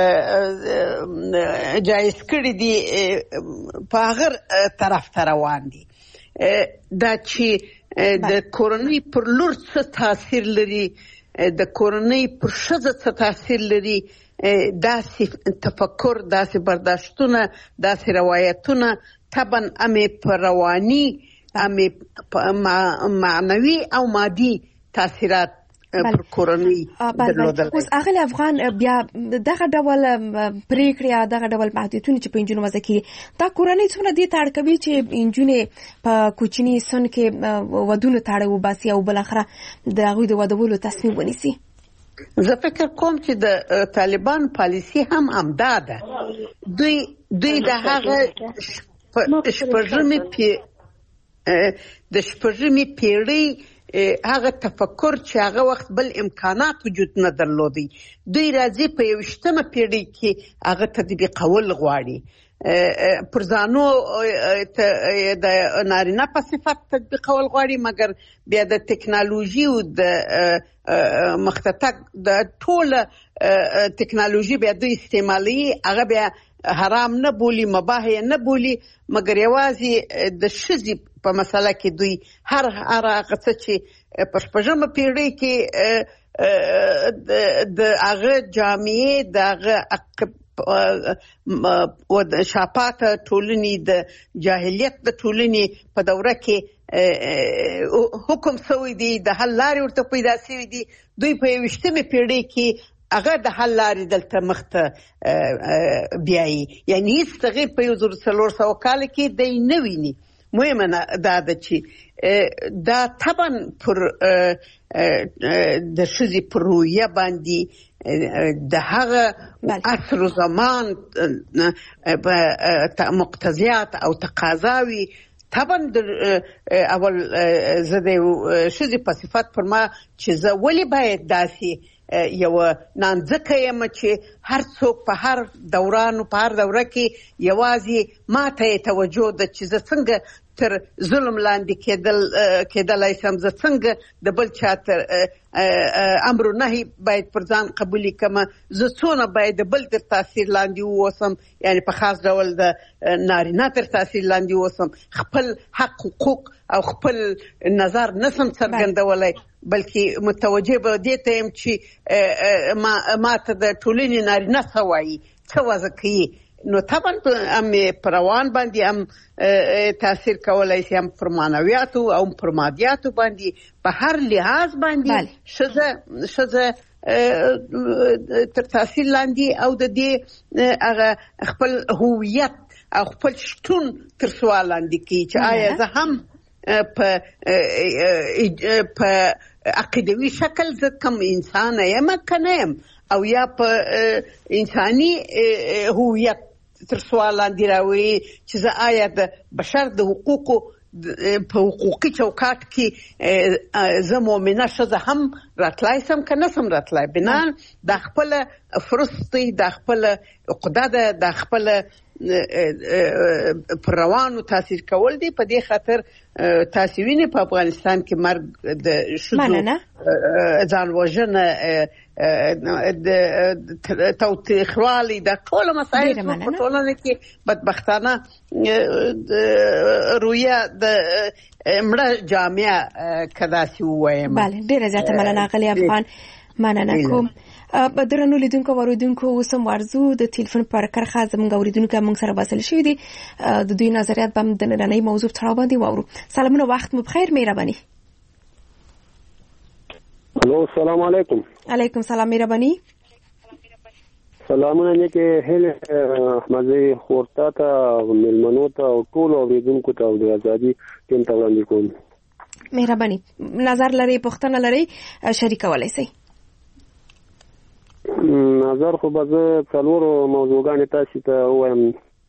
جایز کړي دي په هغه طرف ته روان دي دا چې د کورنۍ پر لور څه تاثیر لري د کورنۍ پر ښځه څه تاثیر لري داسې تفکر داسې برداشتونه داسې روایتونه طبعا امې په رواني امې معنوي او مادي تاثیرات پر کورنۍ درلودل. اوس اغلی افغان بیا دغه ډول پریکړې یا دغه ډول محدودیتونه چې په انجونو وضع کړي دا کورنۍ څومره دې ته اړ کوي چې انجونې په کوچني سن کې ودونه تاړه وباسي او بالاخره د هغوی د ودولو تصمیم ونیسي؟ زه فکر کوم چې د طالبان پالیسي هم همدا ده. دوی دوی د هغه شپږمې د شپږمې پیړۍ هغه تفکر چې هغه وخت بل امکانات وجود نه درلودي دوی راځي په یوشتمه پیړۍ کې هغه تطبیقول غواړي پر ځانو د نارینه په صفت تطبیقول غواړي مګر بیا د ټکنالوژي او د مختتک د ټوله ټکنالوژي بیا دوی استعمالي هغه بیا حرام نه بولی مباح نه بولی مګر یوازې د ښځې په مسله کې دوی هر هر هغه څه چې په شپږمه پیړۍ کې د هغه جامعې د هغه و د شاپاته ټولنې د جاهلیت د ټولنې په دوره کې حکم شوی دی د حل لارې ورته پیدا شوي دي دوی په یویشتمې پیړۍ کې هغه د حل لارې دلته مخته بیایي یعنې هیڅ تغیر په یو زر څلور سوه کال کې دی نه ویني. مهمه دا ده چې دا طبعا پر د ښځې پر رویه باندې د هغه عصر و زمان مقتضیات او تقاضاوي طبعا اول زه د ښځې په صفت پر ما چې زه ولې باید داسې یو نانځکه یم چې هر څوک په هر دوران په هر دوره کې یوازې ما ته توجه ده چې زه څنګه تر ظلم لاندې کېدل کېدلای شم زه څنګه د بل چا تر امر و نهي باید پر ځان قبولي کړم زه څونه باید د بل تر تاثیر لاندې واوسم یعنې په خاص ډول د نارینه تر تاثیر لاندې واوسم خپل حق حقوق او خپل نظر نسم څرګندولی بلکې متوجه به دې ته یم چې ما ته د ټولنې نارینه څه وایي څه وضع کوي نو طبعا هم پر روان باندې هم تاثیر کولای شي هم پر معنویاتو او پر مادیاتو باندې په هر لحاظ باندې ښځه ښځه تر تاثیر لاندې او د دې هغه خپل هویت او خپل شتون تر سوال لاندې کوي چې آیا زه هم په په عقیدوي شکل زه کوم انسان یم که نه یم او یا په انساني هویت تر سوال لاندې راوړي چې زه آیا د بشر د حقوقو په حقوقي چوکاټ کې زه مؤمنه ښځه هم راتلای سم که نه سم راتلای بنا دا خپله فرصتي دا خپله عقده ده دا خپله پر روانو تاثیر کول دی په دې خاطر تاسو وینئ په افغانستان کې مرګ د ښځو ځان وژنه د تاوتریخوالي دا ټوله مسایل په ټولنه کې بدبختانه رویه د مړه جامعه که داسې ووایم. بله ډېره زیاته مننه اغلې افغان مننه کوم. درنو لیدونکو اوریدونکو اوس هم ورځو د ټلیفون پر کرښه زموږ اوریدونکو موږ سره وصل شوي دي د دوی نظریات به د نننۍ موضوع تړاو باندې واورو. سلامونه وخت مو بخیر مهرباني. الو السلام علیکم. علیکم سلام مهرباني. سلامونه نیکه هله احمدي خورتا ته ملمنو ته او ټول اوریدونکو ته د ازادي ټیم ته وړاندې کوم. مهرباني نظر لري پوښتنه لري شریکولای شئ. نظر خو به زه څلورو موضوعګانې تاسو ته ووایم.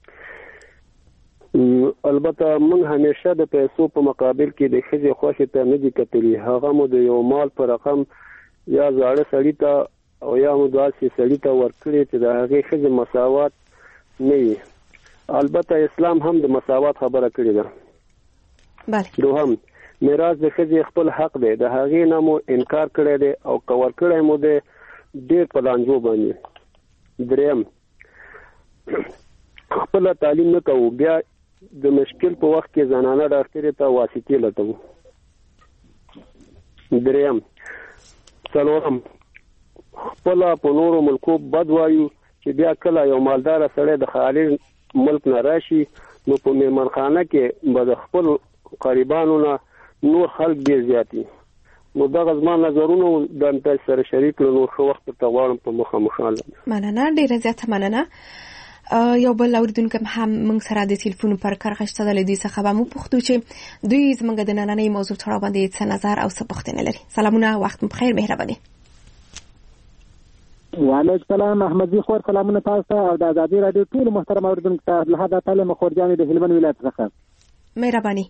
البته موږ همیشه د پیسو په مقابل کې د ښځې خوښې ته نه دي کتلي هغه مو د یو مال په رقم یا زاړه سړي ته او یا مو داسې سړي ته ورکړي چې د هغې ښځې مساوات نه وي البته اسلام هم د مساوات خبره کړې ده. بله. دوهم میراث د ښځې خپل حق دی، د هغې نه مو انکار کړی دی او کور کړی مو دی ډېر په لانجو باندې. دریم خپل تعلیم نه کوو، بیا د مشکل په وخت کې زنانه ډاکټرې ته واسطې لټوو. دریم څلورم خپل په نورو ملکو بد وایو چې بیا کله یو مالدار سړی د خارج ملک نه راشي نو په میهمانخانه کې به د خپل قریبانو نه نور خلک ډېر زیاتي. نو دغه زما نظرونه د تاسو سره شریک کړل، نو ښه وخت ته غواړم په مخامخ. مننه، ډېره زیاته مننه. یو بل اوریدونکو هم موږ سره د ټلیفون پر کارغه شته د دوی څخه به مو پوښتو چې دوی زموږ د نننۍ موضوع تړاو باندې څه نظر او څه پوښتنه لري. سلامونه، وخت مو بخیر، مهرباني. وعلیکم السلام احمدزي خور، سلامونه تاسو ته او د ازادي رادیو ټول محترم اوریدونکو ته. عبدالحد عطله مخورجاني د هلمند ولایت څخه. مهرباني.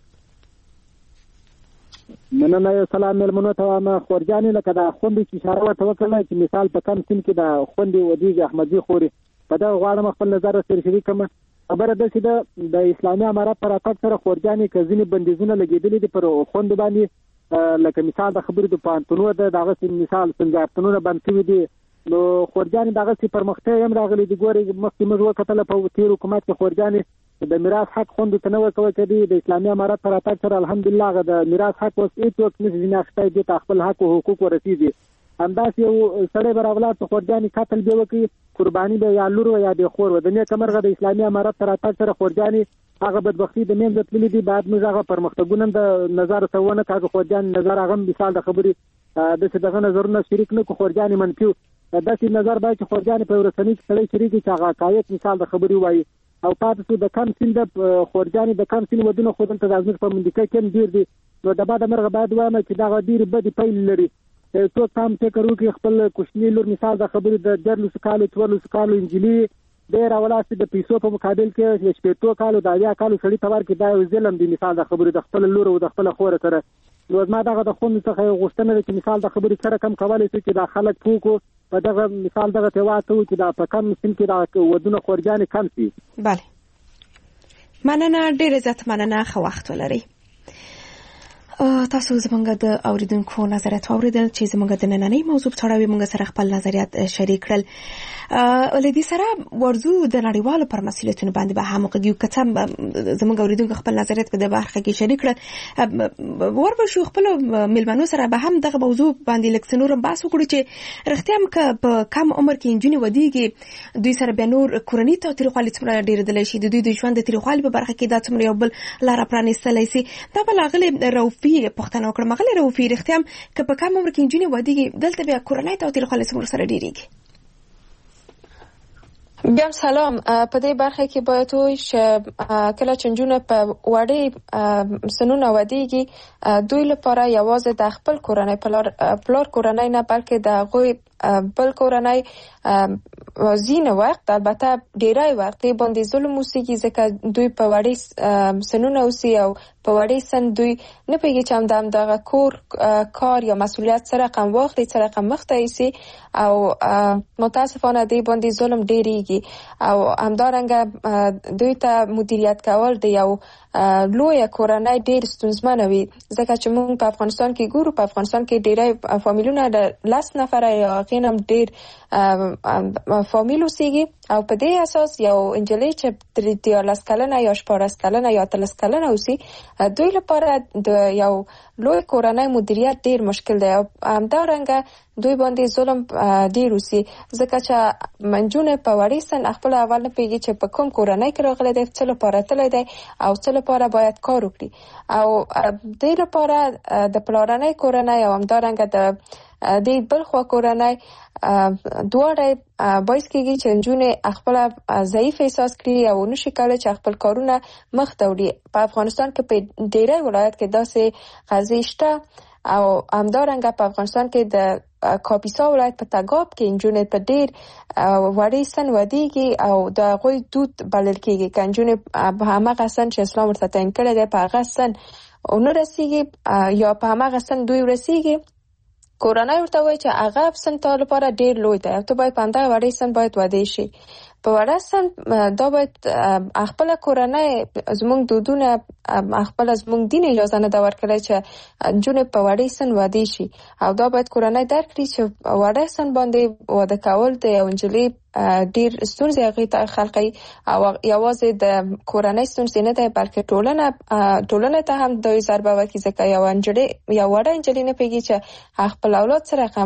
مننه. یو سلام ملمنو ته وایم خورجاني، لکه دا خوندې چې اشاره ورته وکړله چې مثال په کم سن کې د خوندې ودیږي احمدزي خوري، په دا غواړم خپل نظر سره شریک کړم. خبره ده چې د اسلامي امارات پر اتاق سره خورجاني کزینې بندیزونه لګېدلې دي پر خوند باندې، لکه مثال د خبرې د پانتونو ده دغه مثال سنجارتونونه بند شوي دي. نو خورجاني دغه سي پرمختیا هم راغلي دي. ګوري مخکې موږ وکتل په تیر حکومت کې خورجاني د میراث حق خوند ته نه ورکوي کړي. د اسلامي امارات پر اتاق سره الحمدلله د میراث حق اوس هیڅوک نشي نه اخته دي ته خپل حق او حقوق ورسیږي. همداسې یو سړی به راغلا ته خورجاني قتل به وکړي، قرباني به یا لور یا د خور و د نیکه مرغه د اسلامي امارات پر اتاق سره خورجاني هغه بدبختی د منځ تللی دي. بعد موږ هغه پرمختګونه د نظر څونه کاغه خورجاني نظر هغه مثال د خبرې د څه دغه نظرونه شریک نه کو خورجاني منفي داسې نظر باید چې خورجاني په ورسنۍ کې سړی شریک چې هغه حقایق مثال د خبرې وایي او پاتې شو د کم سین د خورجاني د کم سین ودونه خو دلته د ازمیر په منډیکه کې ډیر دي. نو د بعد مرغه باید وایم چې دا ډیر بدی پیل لري. څوک هم فکر وکړي خپل کوچنی لور مثال د خبرې د جرلو سکالو څورلو سکالو انجلي ډیر اولاسي د پیسو په مقابل کې د شپږ کالو د اویا کالو سړي تور کې دا ظلم دی مثال د خبرې د خپل لور او د خپل خور سره. نو ما دغه د خوند څخه غوښتنه ده چې مثال د خبرې سره کم کولای شي چې د خلک پوکو په دغه مثال دغه تواته چې دا په کم سن کې دا ودونه خورجاني کم شي. بله، مننه، ډېر زیات مننه. ښه وخت ولرئ. تاسو زمونږ د اوریدونکو نظریات اوریدل چې زمونږ د نننۍ موضوع په اړه موږ سره خپل نظریات شریک کړل. ولې سره ورزو د نړیوالو پر مسؤلیتونو باندې به هم وګړو کته زمونږ اوریدونکو خپل نظریات په د برخه کې شریک کړل. وربشو خپل ملمنو سره به هم دغه موضوع باندې لکسنورم بحث وکړو چې رښتیا هم که په کم عمر کې انجونی ودیږي دوی سره به نور کورنۍ ته تاریخوالي څومره ډیر دلی شي، د دوی د ژوند د تاریخوالي په برخه کې دا څومره یو بل لار پرانیستلی شي. دا بل غلي روفي پښتنه وکړه مغلي روفي رښتیا هم که په کم عمر کې انجونی ودیږي دلته بیا کورنۍ ته تاریخوالي څومره سره ډیریږي. بیا سلام. په دې برخه کې باید وایي چې کله چې نجونه په وړې سنونه ودیږي دوی لپاره یوازې د خپل کورنۍ پلار کورنۍ نه بلکې د هغوی بل کورنۍ ځینې وخت البته ډیری وخت باندې ظلم وسیږي ځکه دوی په وړې سنونه اوسي او په وړې سن دوی نه پوهېږي چې همدا همدغه کور کار یا مسؤلیت څه رقم واخلي څه رقم مخته یوسي او متاسفانه دې باندې ظلم ډیریږي او همدارنګه دوی ته مدیریت کول د یو لویه کورنۍ ډیر ستونزمنه وي ځکه چې موږ په افغانستان کې ګورو په افغانستان کې ډیری فامیلونه د لس نفره یا هغې نه هم ډیر فامیل اوسیږي او په دې اساس یو انجلۍ چې دیارلس کلنه یا شپاړس کلنه یا اتلس کلنه اوسي دوی لپاره د یو لوی کورنۍ مدیریت ډیر مشکل دی او همدارنګه دوی باندې ظلم ډیر اوسي ځکه چې منجونه په وړې سن خپل اول نه پیږي چې په کوم کورنۍ کې راغلی دی څه لپاره تللی دی او څه لپاره باید کار وکړي او دې لپاره د پلارنۍ کورنۍ او همدارنګه د دې بل خوا کورنۍ دواړه باعث کېږي چې نجونې خپل ضعیف احساس کړي او نشي کولی چې خپل کارونه مخ ته وړي. په افغانستان کې په ډیری ولایت کې داسې قضیې شته او همدارنګه په افغانستان کې د کاپیسا ولایت په تګاب کې نجونې په ډیر وړې سن ودیږي او د هغوی دود بلل کېږي که نجونې په هماغه سن چې اسلام ورته تعیین کړی دی په هغه سن ونه رسیږي یا په هماغه سن دوی ورسیږي کورنۍ ورته وایي چې هغه سن تا لپاره ډیر لوی دی او ته باید په همدغه وړې سن باید واده شي. په وړه سن دا باید خپل کورنۍ زموږ دودونه خپل زموږ دین اجازه نه دا ورکړي چې جون په وړه سن واده شي او دا باید کورنۍ درک کړي چې وړه سن باندې واده کول د یو انجلي ډیر ستونزې هغه ته خلقي او یوازې د کورنۍ ستونزې نه ده بلکې ټولنه ټولنه ته هم د ضربه ورکړي ځکه یو انجلي یو وړه انجلي نه پیږي چې خپل اولاد سره هم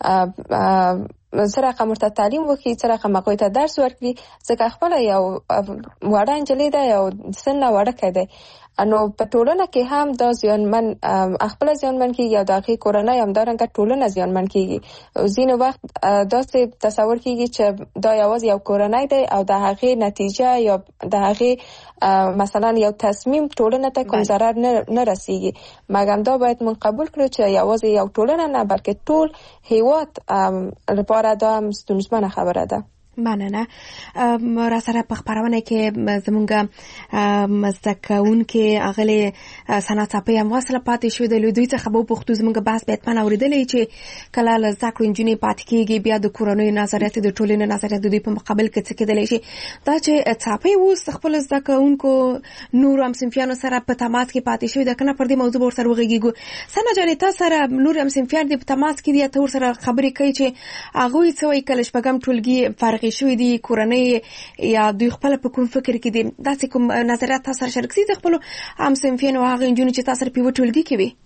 سره کوم ورته تعلیم وکړي سره کوم هغه ته درس ورکړي ځکه خپل یو وړه انجلي ده یو سن وړه کده انو په ټولنه کې هم د ځوانمن خپل ځوانمن کې یو دغه کورنۍ هم دارنګه ټولنه ځوانمن کېږي ځینې وخت داسې تصور کېږي چې دا یوازې یو کورنۍ دی او د هغه نتیجه یا د هغه مثلا یو تصمیم ټولنه ته کوم ضرر نه رسیږي مګر دا باید من قبول کړو چې یوازې یو ټولنه نه بلکې ټول هیواد لپاره دا ستونزمنه خبره ده. مننه. را سره په خبرونه کې زمونږ مزدکون کې اغلی سنت په یم وصله پاتې شو د لوی څخه په پښتو زمونږ بحث به اتمن اوریدلې چې کله ل زکو انجینی پاتې کېږي بیا د کورونی نظریات د ټولنې نظریات د دوی په مقابل کې څه کېدلی شي دا چې څاپي وس خپل زکونکو نور هم سنفیانو سره په تماس کې پاتې شو د کنه پر دې موضوع ور سره وغږیږو سنا جانیتا سره نور هم سنفیان د تماس کې دي ته ور سره خبرې کوي چې هغه څه وایي کله شپږم ټولګي فرق شوی دي کورنۍ یا دوی خپل په کوم فکر کې دي دا چې کوم نظریات تاسو سره شریک دي خپل هم سنفیانو هغه انجونې چې تاسو په وټولګي کې وي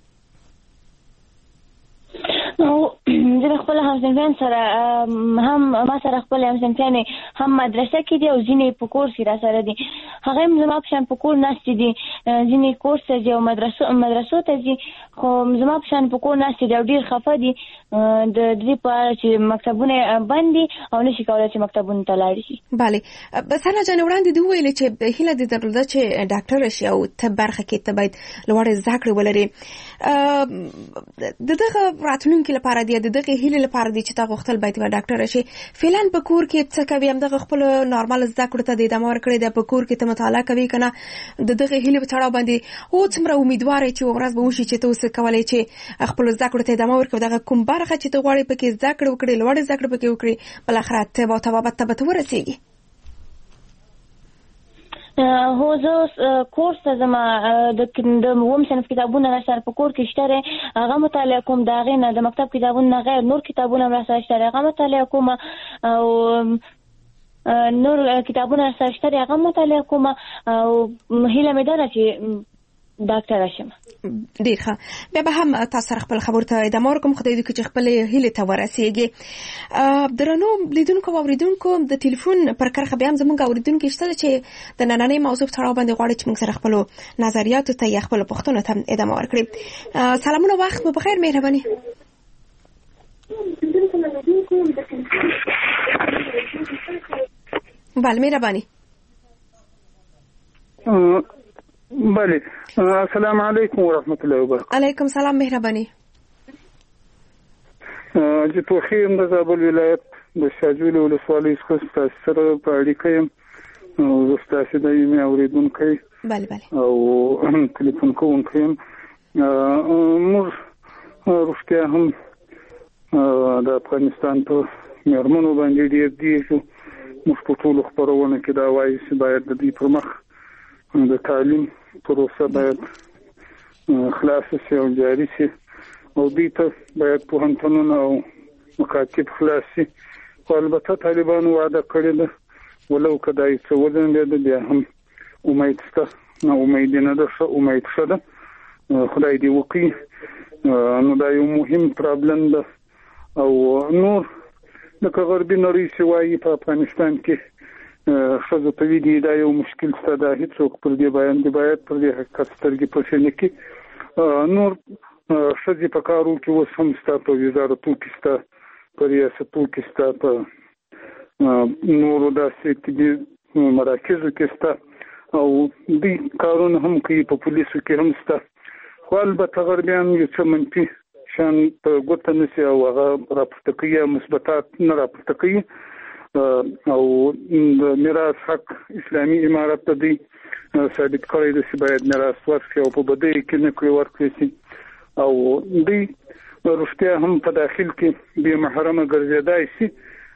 نو د خپل همسنفیان سره هم ما سره خپل همسنفیان هم مدرسه کې دي او ځینې په کورس را سره دي هغه هم زما په شان په کور ناشې دي ځینې کورس ته او مدرسو مدرسو ته دي خو زما په شان په کور ناشې دي او ډیر خفه دي د دې په چې مکتبونه باندې او نشي کولای چې مکتبونه ته لاړ شي. bale بس هغه جن وړاندې دی ویل چې هیله دې درلوده چې ډاکټر شي او ته برخه کې ته باید لوړ ذکر ولري دغه راتلونکي لپاره دی دغه هیله لپاره دی چې تا غوښتل باید و ډاکټر شي فعلا په کور کې څه کوي هم دغه خپل نارمل ذکر ته د دمار کړی د په کور کې ته مطالعه کوي کنه دغه هیله په تړاو باندې او څومره امیدوار چې ورځ به وشي چې تاسو کولای چې خپل ذکر ته دمار کوي دغه کوم برخه چې ته غواړې پکې ذکر وکړي لوړ ذکر پکې وکړي بل اخر ته به توابت ته به ورسیږي. هو زه کورس ته زما د د ووم صنف کتابونه نشر په کور کې شته هغه مطالعه کوم دا غي نه د مکتب کتابونه غیر نور کتابونه را شته هغه مطالعه کوم او نور کتابونه را شته هغه مطالعه کوم او هیله مې ده چې ډاکټر شم. ډیر ښه بیا به هم تاسو خپل خبر ته ادامه ورکوم خدای دې چې خپل هیله ته ورسیږي. درنو لیدونکو او اوریدونکو د ټلیفون پر کرخه بیا هم زموږ اوریدونکو شته چې د نننې موضوع تړاو باندې غواړي چې موږ سره خپل نظریات ته یا خپل پوښتنو ته ادامه ورکړي. سلامونه وخت مو بخیر مهرباني. بله مهرباني. بله السلام علیکم ورحمت الله وبرکاته. علیکم سلام مهرباني. چې توخیم د زابل ولایت د شاجوی ولسوالۍ څخه تاسو سره په اړیکه یم او تاسو د یمه اوریدونکو بله بله او ټلیفون کوونکو یم موږ روښتیا هم د افغانستان په مرمنو باندې ډیر دي چې موږ په ټولو خبرونه کې دا وایي چې باید د دې پر مخ د تعلیم پروسه باید خلاص شي او جاری شي او دې ته باید پوهنتونونه او مکاتب خلاص شي خو البته طالبانو وعده کړې ده ولو کدا یې څه ودرېد بیا هم امید شته نو امید نه ده ښه امید شته ده خدای دې وکړي نو دا یو مهم پرابلم ده او نور د غربي نړۍ سوای په افغانستان کې خزو ته وی دی دا یو مشکل څه ده هیڅوک پر دې بیان دی باید پر دې حقیقت سترګې پښې نه کې نور خزي په کارو کې وسم ستا په وزارتو کې ستا په ریاستو کې ستا په نورو داسې طبي مراکزو کې ستا او دې کارونه هم کوي په پولیسو کې هم ستا خو البته غربیان یو څه منفي شان په ګوته نشي او هغه راپورته کوي مثبتات نه راپورته کوي او د میراث حق اسلامي امارت ته دی ثابت کړی دی چې باید میراث ورکړي او په بدی کې نه کړی ورکړي او دی روښتیا هم په داخل کې به محرمه ګرځیدای شي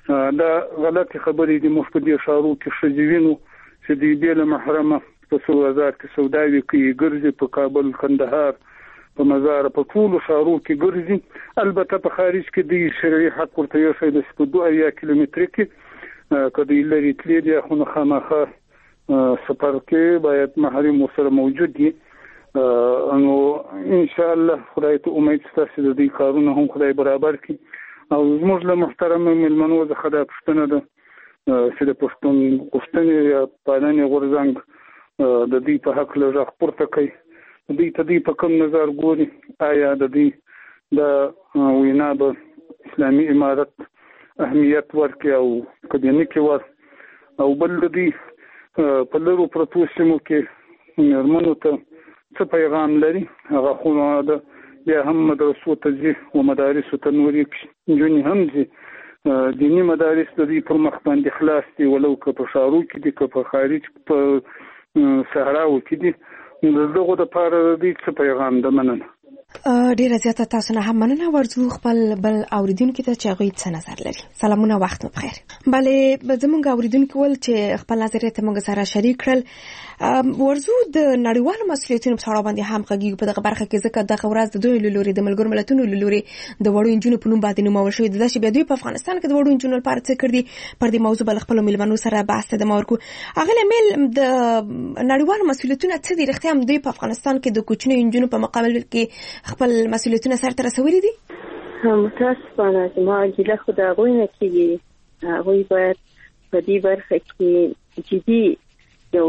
دا غلطي خبرې دي. موږ په دې ښارو کې ښځې وینو چې د بې له محرمه په څو هزار کې سوداوي کوي، ګرځي په کابل، کندهار، په مزار، په ټولو ښارو کې ګرځي. البته په خارج کې د شرعي حق ورته یو شی د په دوه اویا کیلومتره کې که د لرې تللی دی، خو نو خامخا سفر کې باید محرم ورسره موجود وي. نو انشاءالله خدای ته امید ستاسو د دې کارونه هم خدای برابر کړي. او زموږ له محترم مېلمنو څخه دا پوښتنه ده چې د پښتون پښتنې یا پالنې غورځنګ د دې په حق له غږ پورته کوي، دوی ته دوی په کوم نظر ګوري؟ آیا د دې د وینا به اسلامي امارت اهمیت ورکړي او که نه کوي ور؟ او بل د دې په لرو پرتو سیمو کې مېرمنو ته څه پیغام لري؟ هغه خو د بیا هم مدرسو ته ځي او مدارسو ته نورې نجونې هم ځي. دیني مدارس د دې پر مخ باندې خلاص دي، ولو که په ښارو کې دي که په خارج په صحراو کې دي. د دغو دپاره د دې څه پیغام ده؟ مننه. ډیره زیاته تاسو نه هم مننه. ورځو خپل بل اوریدونکو ته چې هغوی څه نظر لري. سلامونه، وخت مو بخیر. بلې زموږ اوریدونکو ول چې خپل نظریات موږ سره شریک کړل. ورځو د نړیوالو مسؤلیتونو په اړه باندې هم غږیږي په دغه برخه کې، ځکه دغه ورځ د دوی له لوري د ملګرو ملتونو له لوري د وړو نجونو په نوم باندې نومول شوې ده چې بیا دوی په افغانستان کې د وړو نجونو لپاره څه کړي. پر دې موضوع بل خپل مېلمنو سره بحث ته دمه ورکو. هغه میل د نړیوالو مسؤلیتونو څه دي؟ رښتیا هم دوی په افغانستان کې د کوچنیو نجونو په مقابل کې خپل مسؤلیتونه سره رسولي دي؟ متاسفانه زما ګیله خو د هغوی نه کېږي. هغوی باید په دې برخه کې جدي یو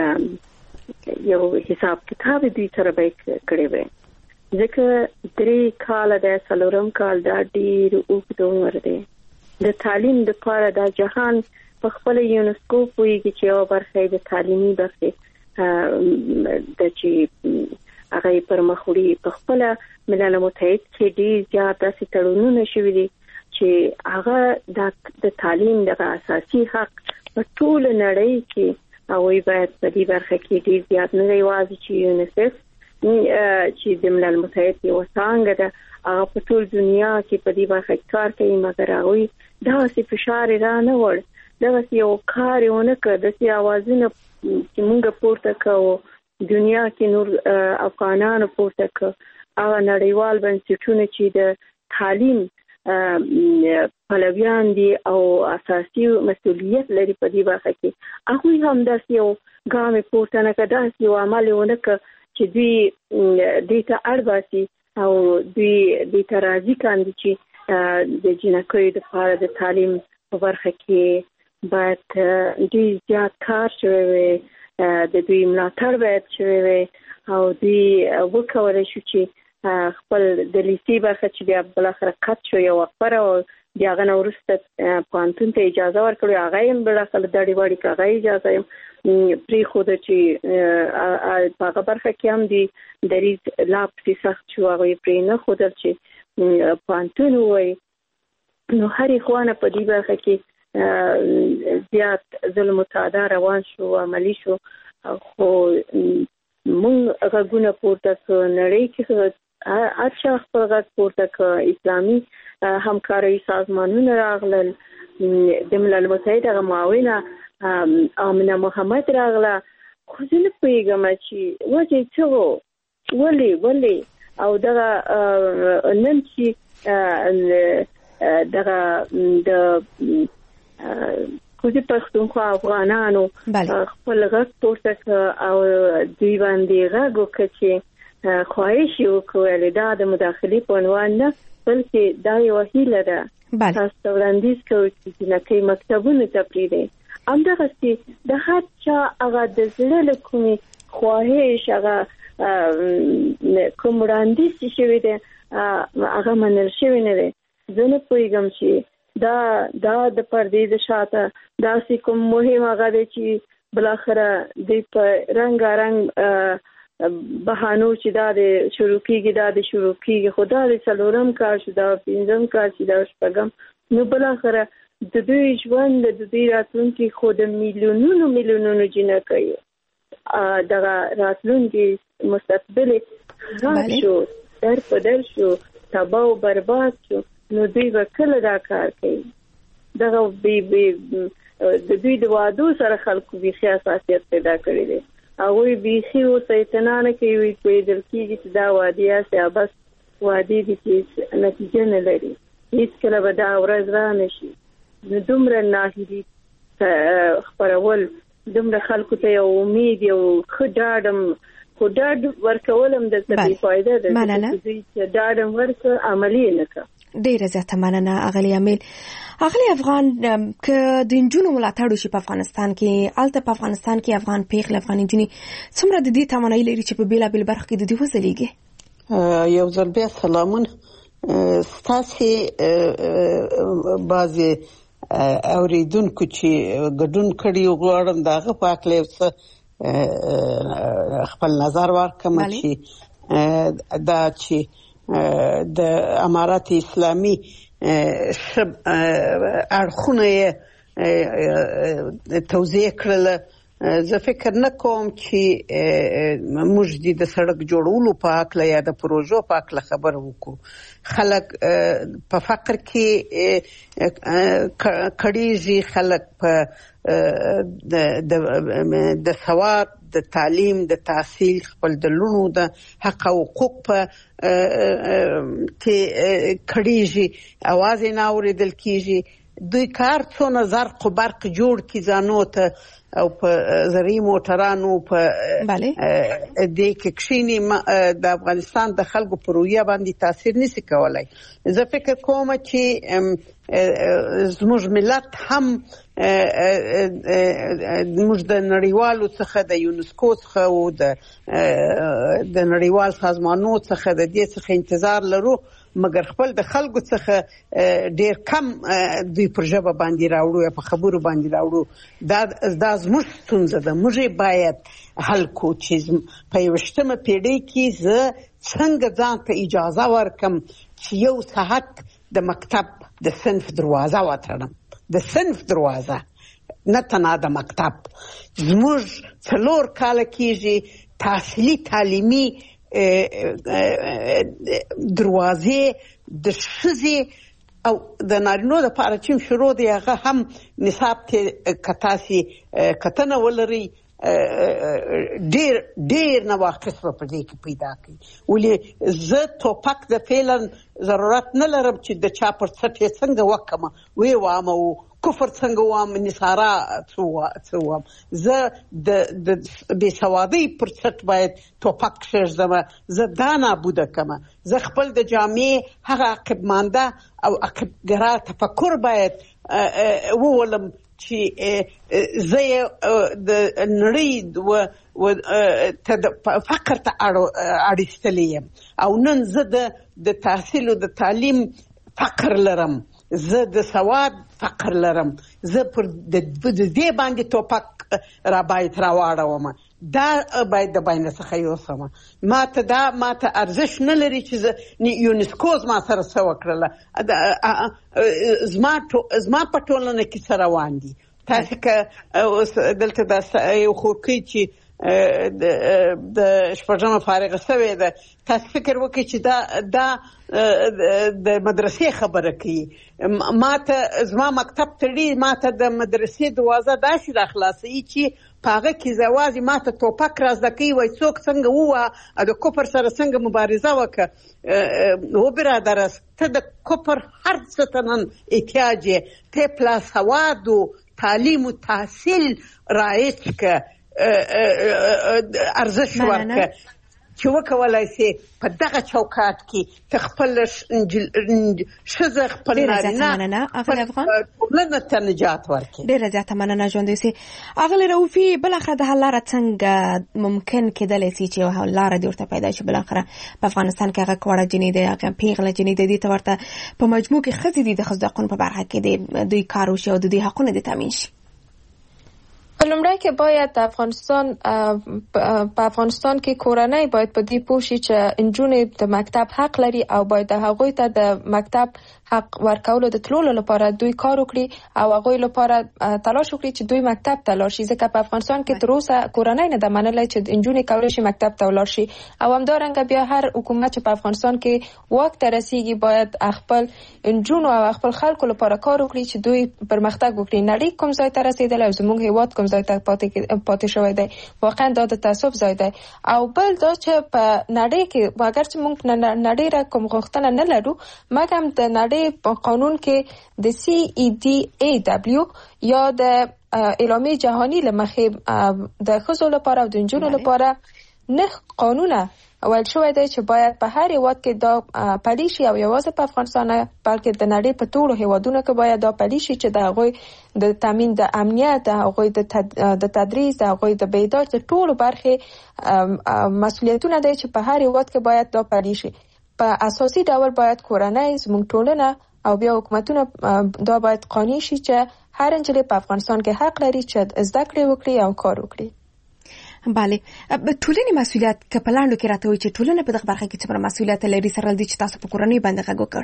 یو حساب کتاب دوی سره باید کړی وي، ځکه درې کاله د څلورم کال دا ډېر اوږد عمر دی. د تعلیم دپاره دا جهان په خپله یونسکو پوهېږي چې یوه برخه یې د تعلیمي برخې د چې هغه پر مخ وړي. په خپله ملل متحد کې ډېر زیات داسې تړونونه شوي دي چې هغه د تعلیم دغه اساسي حق په ټوله نړۍ کې هغوی باید په دې برخه کې ډېر زیات نه دی. یوازې چې یونیسف چې د ملل متحد یوه څانګه ده، هغه په ټول دنیا کې په دې برخه کې کار کوي، مګر هغوی داسې فشار یې را نه وړ، دغسې یو کار یې ونه کړ، داسې اوازونه چې موږ پورته کوو دنیا کې نور افغانانو پورته کړ. هغه نړیوال بنسټونه چې د تعلیم پلویان دي او اساسي مسؤلیت لري په دې برخه کې، هغوی هم داسې یو ګام پورته نه کړ، داسې یو عمل یې ونه کړ چې دوی دې ته اړ باسي او دوی دې ته راضي کاندي چې د جنکیو دپاره د تعلیم په برخه کې باید ډېر زیات کار شوی وي، د دوی ملاتړ باید شوی وي او دوی وکولی شو چې خپل د لیسې برخه چې بیا بالاخره قط شو یو وقفه او بیا هغه نه وروسته پوهنتون ته اجازه ورکړو، هغه یې بالاخره دړې وړې که هغه اجازه یې پرېښوده چې په هغه برخه کې هم د دریځ لا پسې سخت شو، هغه یې پرې نه ښودل چې پوهنتون ووایي. نو هرې خوا نه په دې برخه کې زیات ظلم و تعدا روان شو، عملی شو. خو مونږ غږونه پورته کړو، نړۍ کې هر چا خپل غږ پورته کړ، اسلامي همکارۍ سازمانونه راغلل، د ملل متحد هغه معاونه آمنه محمد راغله. خو زه نه پوهېږم چې وجه یې څه و، ولې ولې او دغه نن چې دغه د کوزي پښتونخوا افغانانو خپل غږ پورته کړ او دوی باندې غږ وکړ چې خواهش یې وکړل دا د مداخلې په عنوان نه بلکې دا یوه هیله ده تاسو ته وړاندیز کوو چې جنکۍ مکتبونو ته پرېږدئ. همدغسې د هر چا هغه د زړه له کومې خواهش هغه کوم وړاندیز چې شوی دی هغه منل شوی نه دی. زه نه پوهېږم چې دا دا د پردې د شاته داسې کوم مهم هغه دی چې بالاخره دوی په رنګارنګ بهانو چې دا د شروع کېږي دا د شروع کېږي خو دا د څلورم کال شو، دا پنځم کال چې دا شپږم، نو بالاخره د دوی ژوند د دوی راتلونکي خو د میلیونونو میلیونونو جنکیو دغه راتلونکي مستقبل خراب شو، در په در شو، تباه و برباد شو، نو دوی به کله دا کار کوي؟ دغه د دوی د وادو سره خلکو بيخي اساسیت پیدا کړی دی هغه بيخي او سيتنانه کوي په دل کې چې دا وادي یا بس وادي دي چې نتیجه نه لري هیڅ کله به دا ورځ را نشي نو دومره ناهیلي خبرول دومره خلکو ته یو امید یو خدادم خداد ورکولم د څه فائدہ ده چې دادم ورک عملی نه کا ډیره زیاته مننه اغلی امیل اغلی افغان ک د انجونو ملاتړ شي په افغانستان کې الته په افغانستان کې افغان پیغله افغان انجونی څومره د دې تمنای لري چې په بیلا بیل برخه کې د دې وزلیږي یو ځل بیا سلامون ستاسي بعضی اوریدونکو چې ګډون کړي غواړم دغه پاک لیوسه خپل نظر ورکړم چې دا چې د امارات اسلامي شب اړخونه توضیح کړل زه فکر نه کوم چې موږ د سړک جوړولو په اړه یا د پروژو په اړه خبر وکړو خلک په فقر کې کړيږي خلک په د سواد د تعلیم د تحصیل خپل د لونو د حق او حقوق په کې کړيږي اواز نه اوریدل کیږي دوی کار څو نظر خو برق جوړ کی ځانو ته او په زری موټرانو په دې کې کښینی د افغانستان د خلکو په رویه باندې تاثیر نشي کولای زه فکر کوم چې زموږ ملت هم موږ د نړیوالو څخه د یونسکو څخه او د د نړیوال سازمانونو څخه د دې څخه انتظار لرو مګر خپل د خلکو څخه ډیر کم دوی پر ژبه باندې راوړو یا په خبرو باندې راوړو دا دا زموږ ستونزه ده موږ باید حل کو چې په یوشتمه پیړۍ کې زه څنګه ځان ته اجازه ورکم چې یو ساعت د مکتب د صنف دروازه وتړم د صنف دروازه نه تنها د مکتب زموږ څلور کاله کېږي تحصیلي تعلیمي دروازې د ښځې او د نارینو لپاره چې شروع دی هغه هم نصاب ته کتاسي کتنه ولري ډیر ډیر نواقص په دې کې پیدا کړي ولې زه توپک د فعلا ضرورت نه لرم چې د چا پر څټ څنګه وکم وی وامه کفر څنګه وام نصارا څو وام زه د د بې سوادۍ پر څټ باید توپک شږدم زه دا نابوده کم زه خپل د جامعې هغه عقبمانده او عقبګرا تفکر باید وولم چې زه د نړۍ و فقر ته اړیستلی یم او نن زه د تحصیل او د تعلیم فقر لرم زه د سواد فقر لرم زه پر د دې باندې توپک را باید راواړوم دا باید د باندې څخه یوسم ما ته دا ما ته ارزش نه لري چې زه یونسکو ما سره څه وکړله زما زما په ټولنه کې څه روان دي تاسو که دلته دا یو خورکۍ چې د شپږمه فارغه شوې ده تاسو فکر وکړئ چې دا دا د مدرسې خبره کوي ما ته زما مکتب تړي ما ته د مدرسې دروازه داسې را خلاصوي چې په هغه کې زوازي ما ته توپک را زده کوي وایي څوک څنګه ووهه د کفر سره څنګه مبارزه وکړه و برادره ته د کفر هر څه ته نن احتیاج یې ته پلا سواد و تعلیم و تحصیل رایج که ارزش ورکړه چې وکولای شي په دغه چوکاټ کې ته خپل ښځه خپل نارینه اغلی افغان ټولنه ته نجات ورکړي ډېره زیاته مننه ژوندی اوسئ اغلی رؤفي بالاخره د حل لاره څنګه ممکن کېدلی شي چې یوه لاره دې ورته پیدا شي بالاخره په افغانستان کې هغه کوړه جنۍ دی هغه پیغله جنۍ دی دې ته ورته په مجموع کې ښځې دي د ښځو د حقونو په برخه کې دوی کار وشي او د دوی حقونه دې تامین شي په لومړی کې باید د افغانستان په افغانستان کې کورنۍ باید په دې پوه شي چې نجونې د مکتب حق لري او باید هغوی ته د مکتب حق ورکولو د تلولو لپاره دوی کار وکړي او هغوی لپاره تلاش وکړي چې دوی مکتب ته لاړ شي، ځکه په افغانستان کې تر اوسه کورنۍ نه ده منلې چې نجونې کولی شي مکتب ته ولاړ شي. او همدارنګه بیا هر حکومت چې په افغانستان کې واک ته رسیږي باید خپل نجونو او خپل خلکو لپاره کار وکړي چې دوی پرمختګ وکړي. نړۍ کوم ځای ته رسیدلی او زموږ هیواد کوم ځای ته پاتې پاتې شوی دی، واقعا دا د تاسف ځای دی. او بل دا چې په نړۍ کې اگر چې موږ نړۍ را کوم غوښتنه نه لرو، مګر د نړۍ په قانون کې د سی ای ډي ای دبلیو یا د اعلامیه جهانی لمخې د ښځو لپاره او د نجونو لپاره نه قانونه ویل شوی دی چې باید په هر هیواد کې دا پلی شي، او یوازې په افغانستان بلکې د نړۍ په ټولو هیوادونو کې باید دا پلی شي چې د هغوی د تامین د امنیت، د هغوی د تدریس، د هغوی د بیدار د ټولو برخې مسؤلیتونه دی چې په هر هیواد کې باید دا پلی شي. په اساسي ډول باید کورنۍ، زموږ ټولنه او بیا حکومتونه دا باید قانع شي چې هر نجلۍ په افغانستان کې حق لري چې زده کړې وکړي او کار وکړي. بله، ټولنې مسؤلیت که په لاندو کې راته وي چې ټولنه په دغه برخه کې څومره مسؤلیت لري سره دي چې تاسو په کورنۍ باندې غږ وکړ؟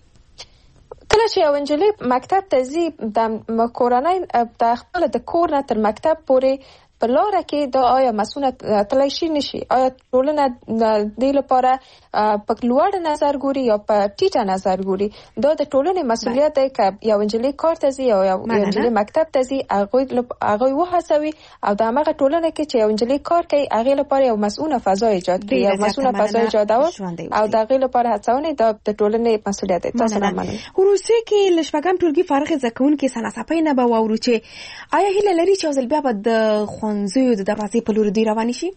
کله چې یو نجلۍ مکتب ته ځي، د کورنۍ د خپل د کور نه تر مکتب پورې په لاره کې دا آیا مسؤلیت تلای شي نشي؟ آیا ټولنه دې لپاره په لوړ نظر ګوري یا په ټیټه نظر ګوري؟ دا د ټولنې مسؤلیت دی که یو نجلۍ کار ته ځي او یو نجلۍ مکتب ته ځي، هغوی هغوی وهڅوي او د همغه ټولنه کې چې یو نجلۍ کار کوي هغې لپاره یو مسؤله فضا ایجاد کړي، یو مسؤله فضا ایجادول او د هغې لپاره هڅونې دا د ټولنې مسؤلیت دی. تاسو نه منئ. وروسته کې له شپږم ټولګي فارغ زده کوونکي سنا صفۍ نه به واورو چې آیا هیله لري چې یو ځل بیا به د ښوونځیو د دروازې په لور دوی روانې شي؟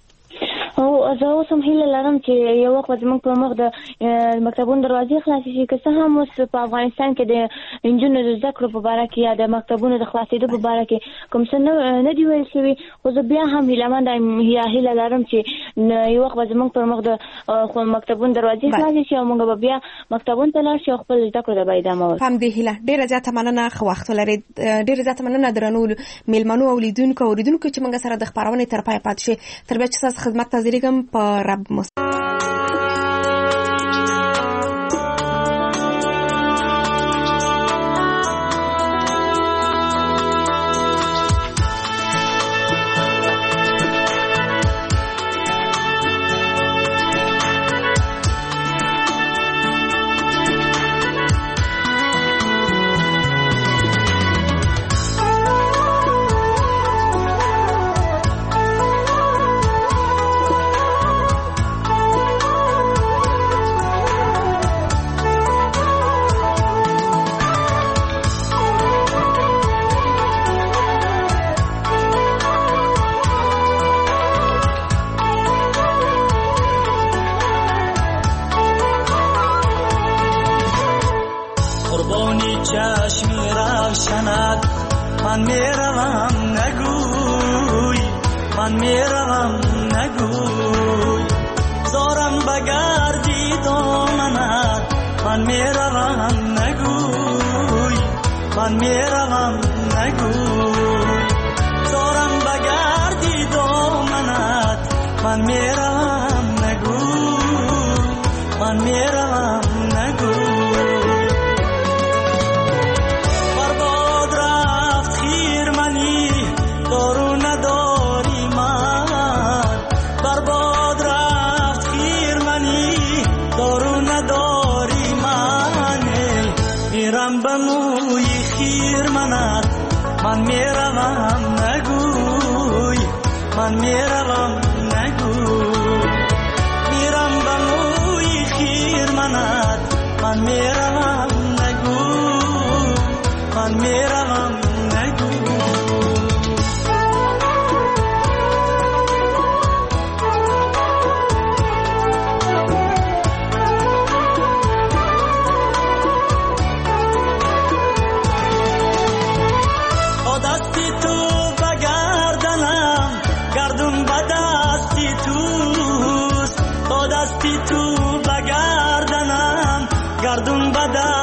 او زه اوس هم هیله لرم چې یو وخت زموږ په مخ د مکتبونو دروازې خلاصې شي، که څه هم اوس په افغانستان کې د نجونو د زده کړو په باره کې یا د مکتبونو د خلاصېدو په باره کې کوم څه نه دي ویل شوي، خو زه بیا هم هیلهمنده یا هیله لرم چې یو وخت زموږ پر مخ د مکتبونو دروازې خلاصې شي او موږ به بیا مکتبونو ته لاړ شو او خپل زده کړو ته به ادامه ورکړو. په همدې هیله ډېره زیاته مننه، ښه وخت ولرئ. ډېره زیاته مننه درنو میلمنو او لیدونکو او اورېدونکو چې موږ سره د خپرونې تر پایه پاتې شئ. تر بیا چې ستاسو خدمت ته حاضرېږم په رب مس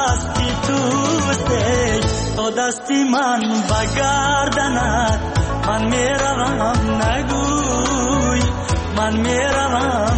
دستی من بگردند من میروم نگوی من میروم